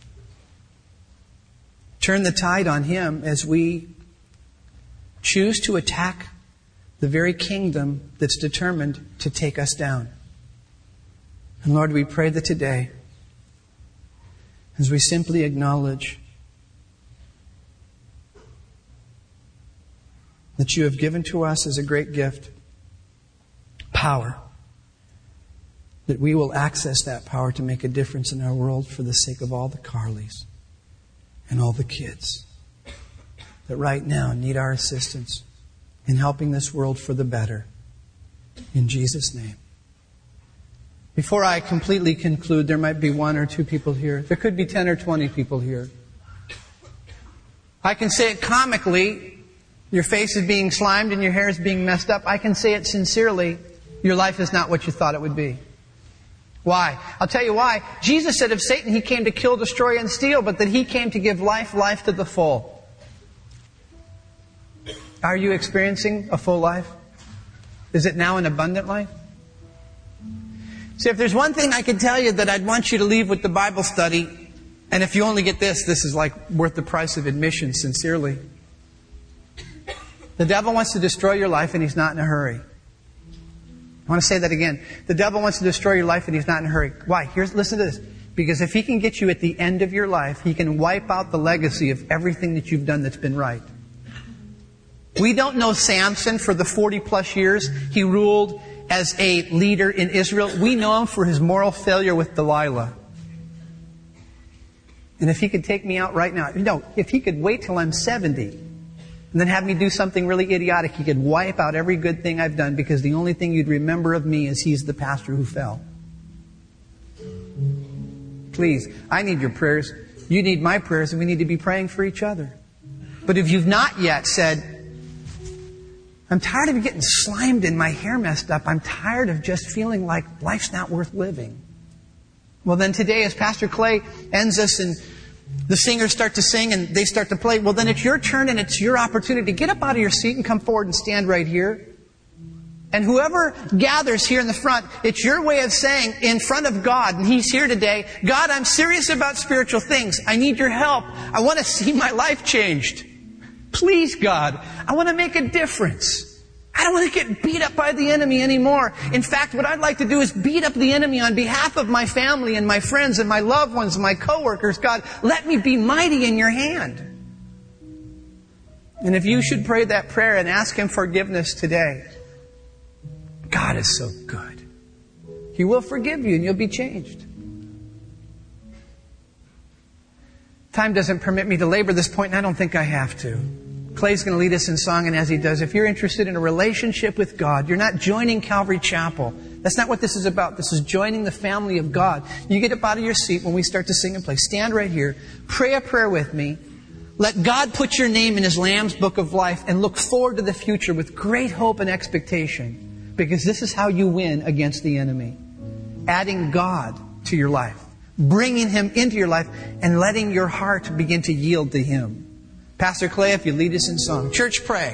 turn the tide on him as we choose to attack the very kingdom that's determined to take us down. And Lord, we pray that today, as we simply acknowledge that you have given to us as a great gift power, that we will access that power to make a difference in our world for the sake of all the Carlys and all the kids that right now need our assistance in helping this world for the better. In Jesus' name. Before I completely conclude, there might be one or two people here. There could be ten or twenty people here. I can say it comically. Your face is being slimed and your hair is being messed up. I can say it sincerely. Your life is not what you thought it would be. Why? I'll tell you why. Jesus said of Satan, he came to kill, destroy, and steal, but that he came to give life, life to the full. Are you experiencing a full life? Is it now an abundant life? See, if there's one thing I could tell you that I'd want you to leave with the Bible study, and if you only get this, this is like worth the price of admission, sincerely. The devil wants to destroy your life and he's not in a hurry. I want to say that again. The devil wants to destroy your life and he's not in a hurry. Why? Here's, listen to this. Because if he can get you at the end of your life, he can wipe out the legacy of everything that you've done that's been right. We don't know Samson for the forty plus years he ruled as a leader in Israel. We know him for his moral failure with Delilah. And if he could take me out right now, no, if he could wait till I'm seventy and then have me do something really idiotic, he could wipe out every good thing I've done, because the only thing you'd remember of me is he's the pastor who fell. please, I need your prayers. You need my prayers, and we need to be praying for each other. But if you've not yet said, I'm tired of getting slimed and my hair messed up. I'm tired of just feeling like life's not worth living. Well, then today, as Pastor Clay ends us and the singers start to sing and they start to play, well, then it's your turn and it's your opportunity to get up out of your seat and come forward and stand right here. And whoever gathers here in the front, it's your way of saying in front of God, and He's here today, God, I'm serious about spiritual things. I need your help. I want to see my life changed. Please, God, I want to make a difference. I don't want to get beat up by the enemy anymore. In fact, what I'd like to do is beat up the enemy on behalf of my family and my friends and my loved ones and my coworkers. God, let me be mighty in your hand. And if you should pray that prayer and ask Him forgiveness today, God is so good. He will forgive you and you'll be changed. Time doesn't permit me to labor this point, and I don't think I have to. Clay's going to lead us in song, and as he does, if you're interested in a relationship with God, you're not joining Calvary Chapel. That's not what this is about. This is joining the family of God. You get up out of your seat when we start to sing and play. Stand right here. Pray a prayer with me. Let God put your name in His Lamb's Book of Life and look forward to the future with great hope and expectation, because this is how you win against the enemy. Adding God to your life. Bringing Him into your life and letting your heart begin to yield to Him. Pastor Clay, if you lead us in song. Church, pray.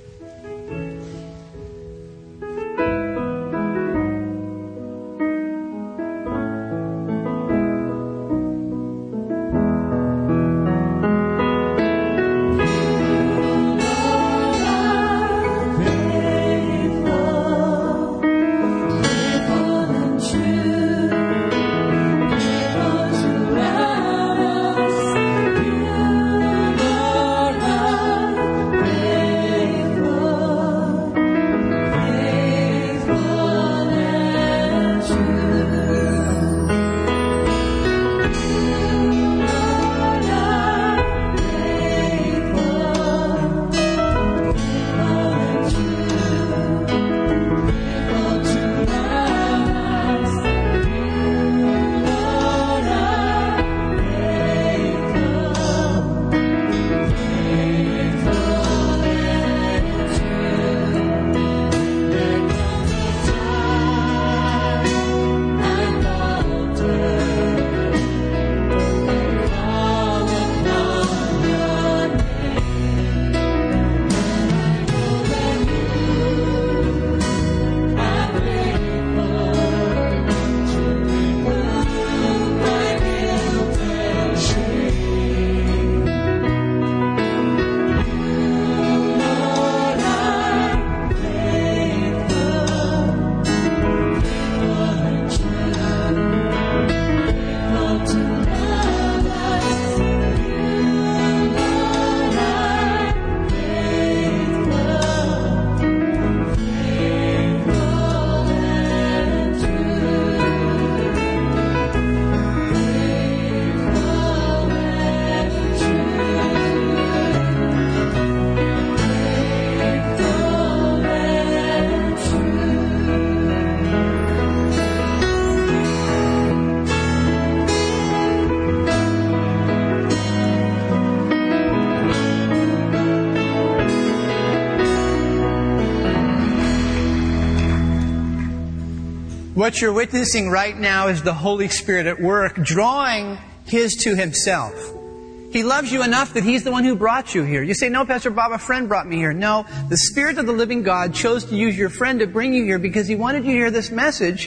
What you're witnessing right now is the Holy Spirit at work, drawing His to Himself. He loves you enough that He's the one who brought you here. You say, no, Pastor Bob, a friend brought me here. No, the Spirit of the living God chose to use your friend to bring you here because He wanted you to hear this message.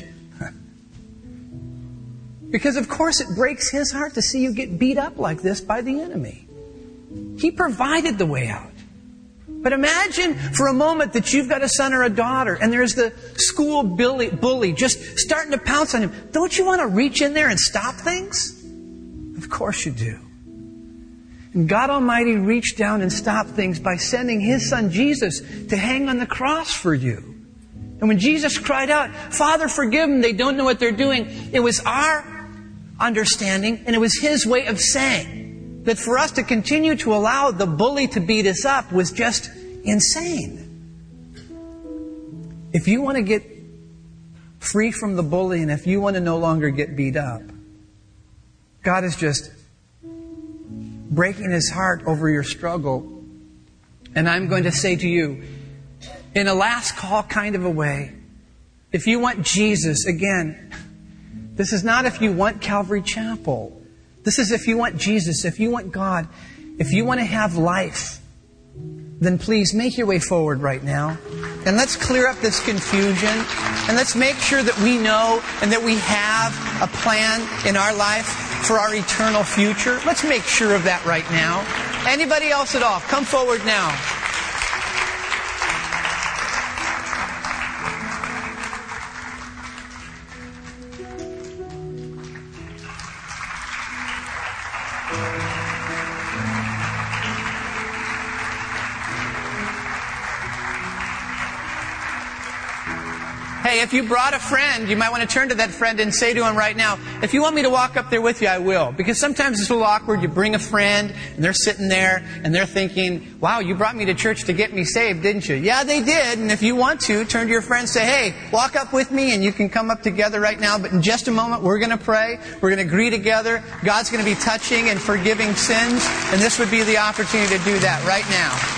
Because, of course, it breaks His heart to see you get beat up like this by the enemy. He provided the way out. But imagine for a moment that you've got a son or a daughter and there's the school bully, bully just starting to pounce on him. Don't you want to reach in there and stop things? Of course you do. And God Almighty reached down and stopped things by sending His Son Jesus to hang on the cross for you. And when Jesus cried out, Father, forgive them, they don't know what they're doing, it was our understanding and it was His way of saying that for us to continue to allow the bully to beat us up was just insane. If you want to get free from the bully and if you want to no longer get beat up, God is just breaking His heart over your struggle. And I'm going to say to you, in a last call kind of a way, if you want Jesus, again, this is not if you want Calvary Chapel. This is if you want Jesus, if you want God, if you want to have life, then please make your way forward right now. And let's clear up this confusion. And let's make sure that we know and that we have a plan in our life for our eternal future. Let's make sure of that right now. Anybody else at all, come forward now. Hey, if you brought a friend, you might want to turn to that friend and say to him right now, if you want me to walk up there with you, I will. Because sometimes it's a little awkward. You bring a friend, and they're sitting there, and they're thinking, wow, you brought me to church to get me saved, didn't you? Yeah, they did. And if you want to, turn to your friend and say, hey, walk up with me, and you can come up together right now. But in just a moment, we're going to pray. We're going to agree together. God's going to be touching and forgiving sins. And this would be the opportunity to do that right now.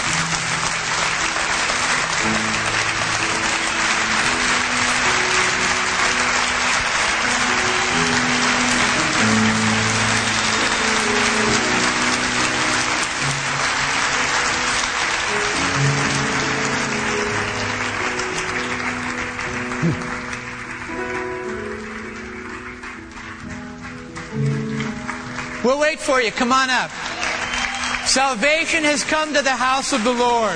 We'll wait for you. Come on up. Salvation has come to the house of the Lord.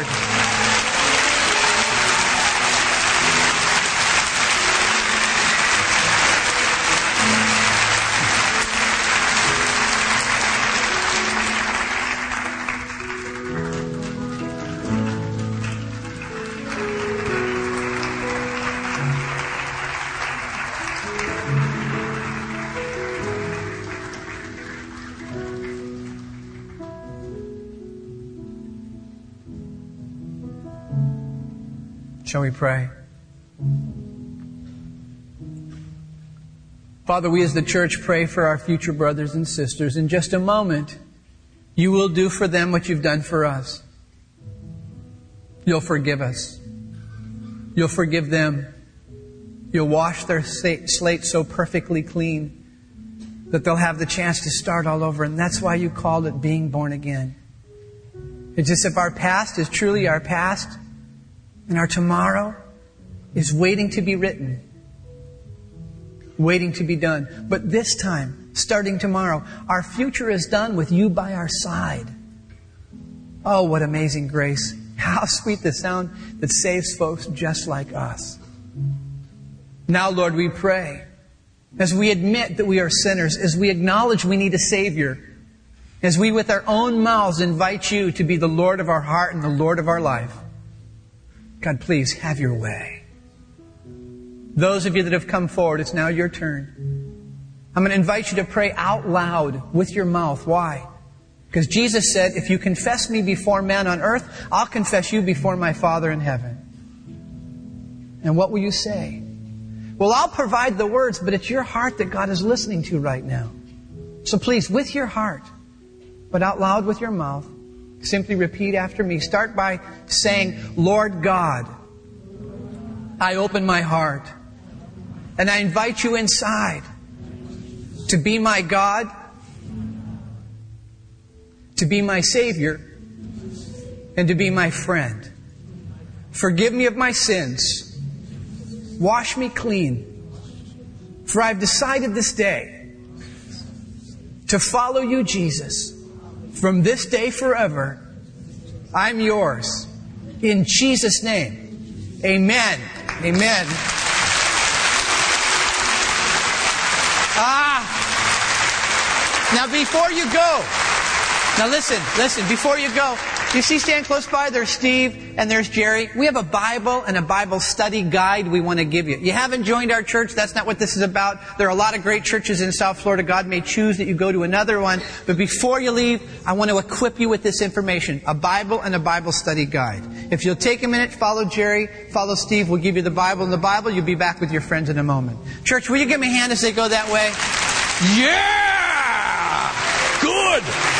Shall we pray? Father, we as the church pray for our future brothers and sisters. In just a moment, you will do for them what you've done for us. You'll forgive us. You'll forgive them. You'll wash their slate so perfectly clean that they'll have the chance to start all over. And that's why you called it being born again. It's just if our past is truly our past, and our tomorrow is waiting to be written, waiting to be done. But this time, starting tomorrow, our future is done with you by our side. Oh, what amazing grace. How sweet the sound that saves folks just like us. Now, Lord, we pray, as we admit that we are sinners, as we acknowledge we need a Savior, as we with our own mouths invite you to be the Lord of our heart and the Lord of our life, God, please have your way. Those of you that have come forward, it's now your turn. I'm going to invite you to pray out loud with your mouth. Why? Because Jesus said, if you confess me before men on earth, I'll confess you before my Father in heaven. And what will you say? Well, I'll provide the words, but it's your heart that God is listening to right now. So please, with your heart, but out loud with your mouth, simply repeat after me. Start by saying, Lord God, I open my heart and I invite you inside to be my God, to be my Savior, and to be my friend. Forgive me of my sins. Wash me clean. For I've decided this day to follow you, Jesus. From this day forever, I'm yours. In Jesus' name, amen. Amen. Ah! Now before you go, now listen, listen, before you go, you see stand close by, there's Steve and there's Jerry. We have a Bible and a Bible study guide we want to give you. You haven't joined our church, that's not what this is about. There are a lot of great churches in South Florida. God may choose that you go to another one. But before you leave, I want to equip you with this information, a Bible and a Bible study guide. If you'll take a minute, follow Jerry, follow Steve, we'll give you the Bible and the Bible. You'll be back with your friends in a moment. Church, will you give me a hand as they go that way? Yeah! good.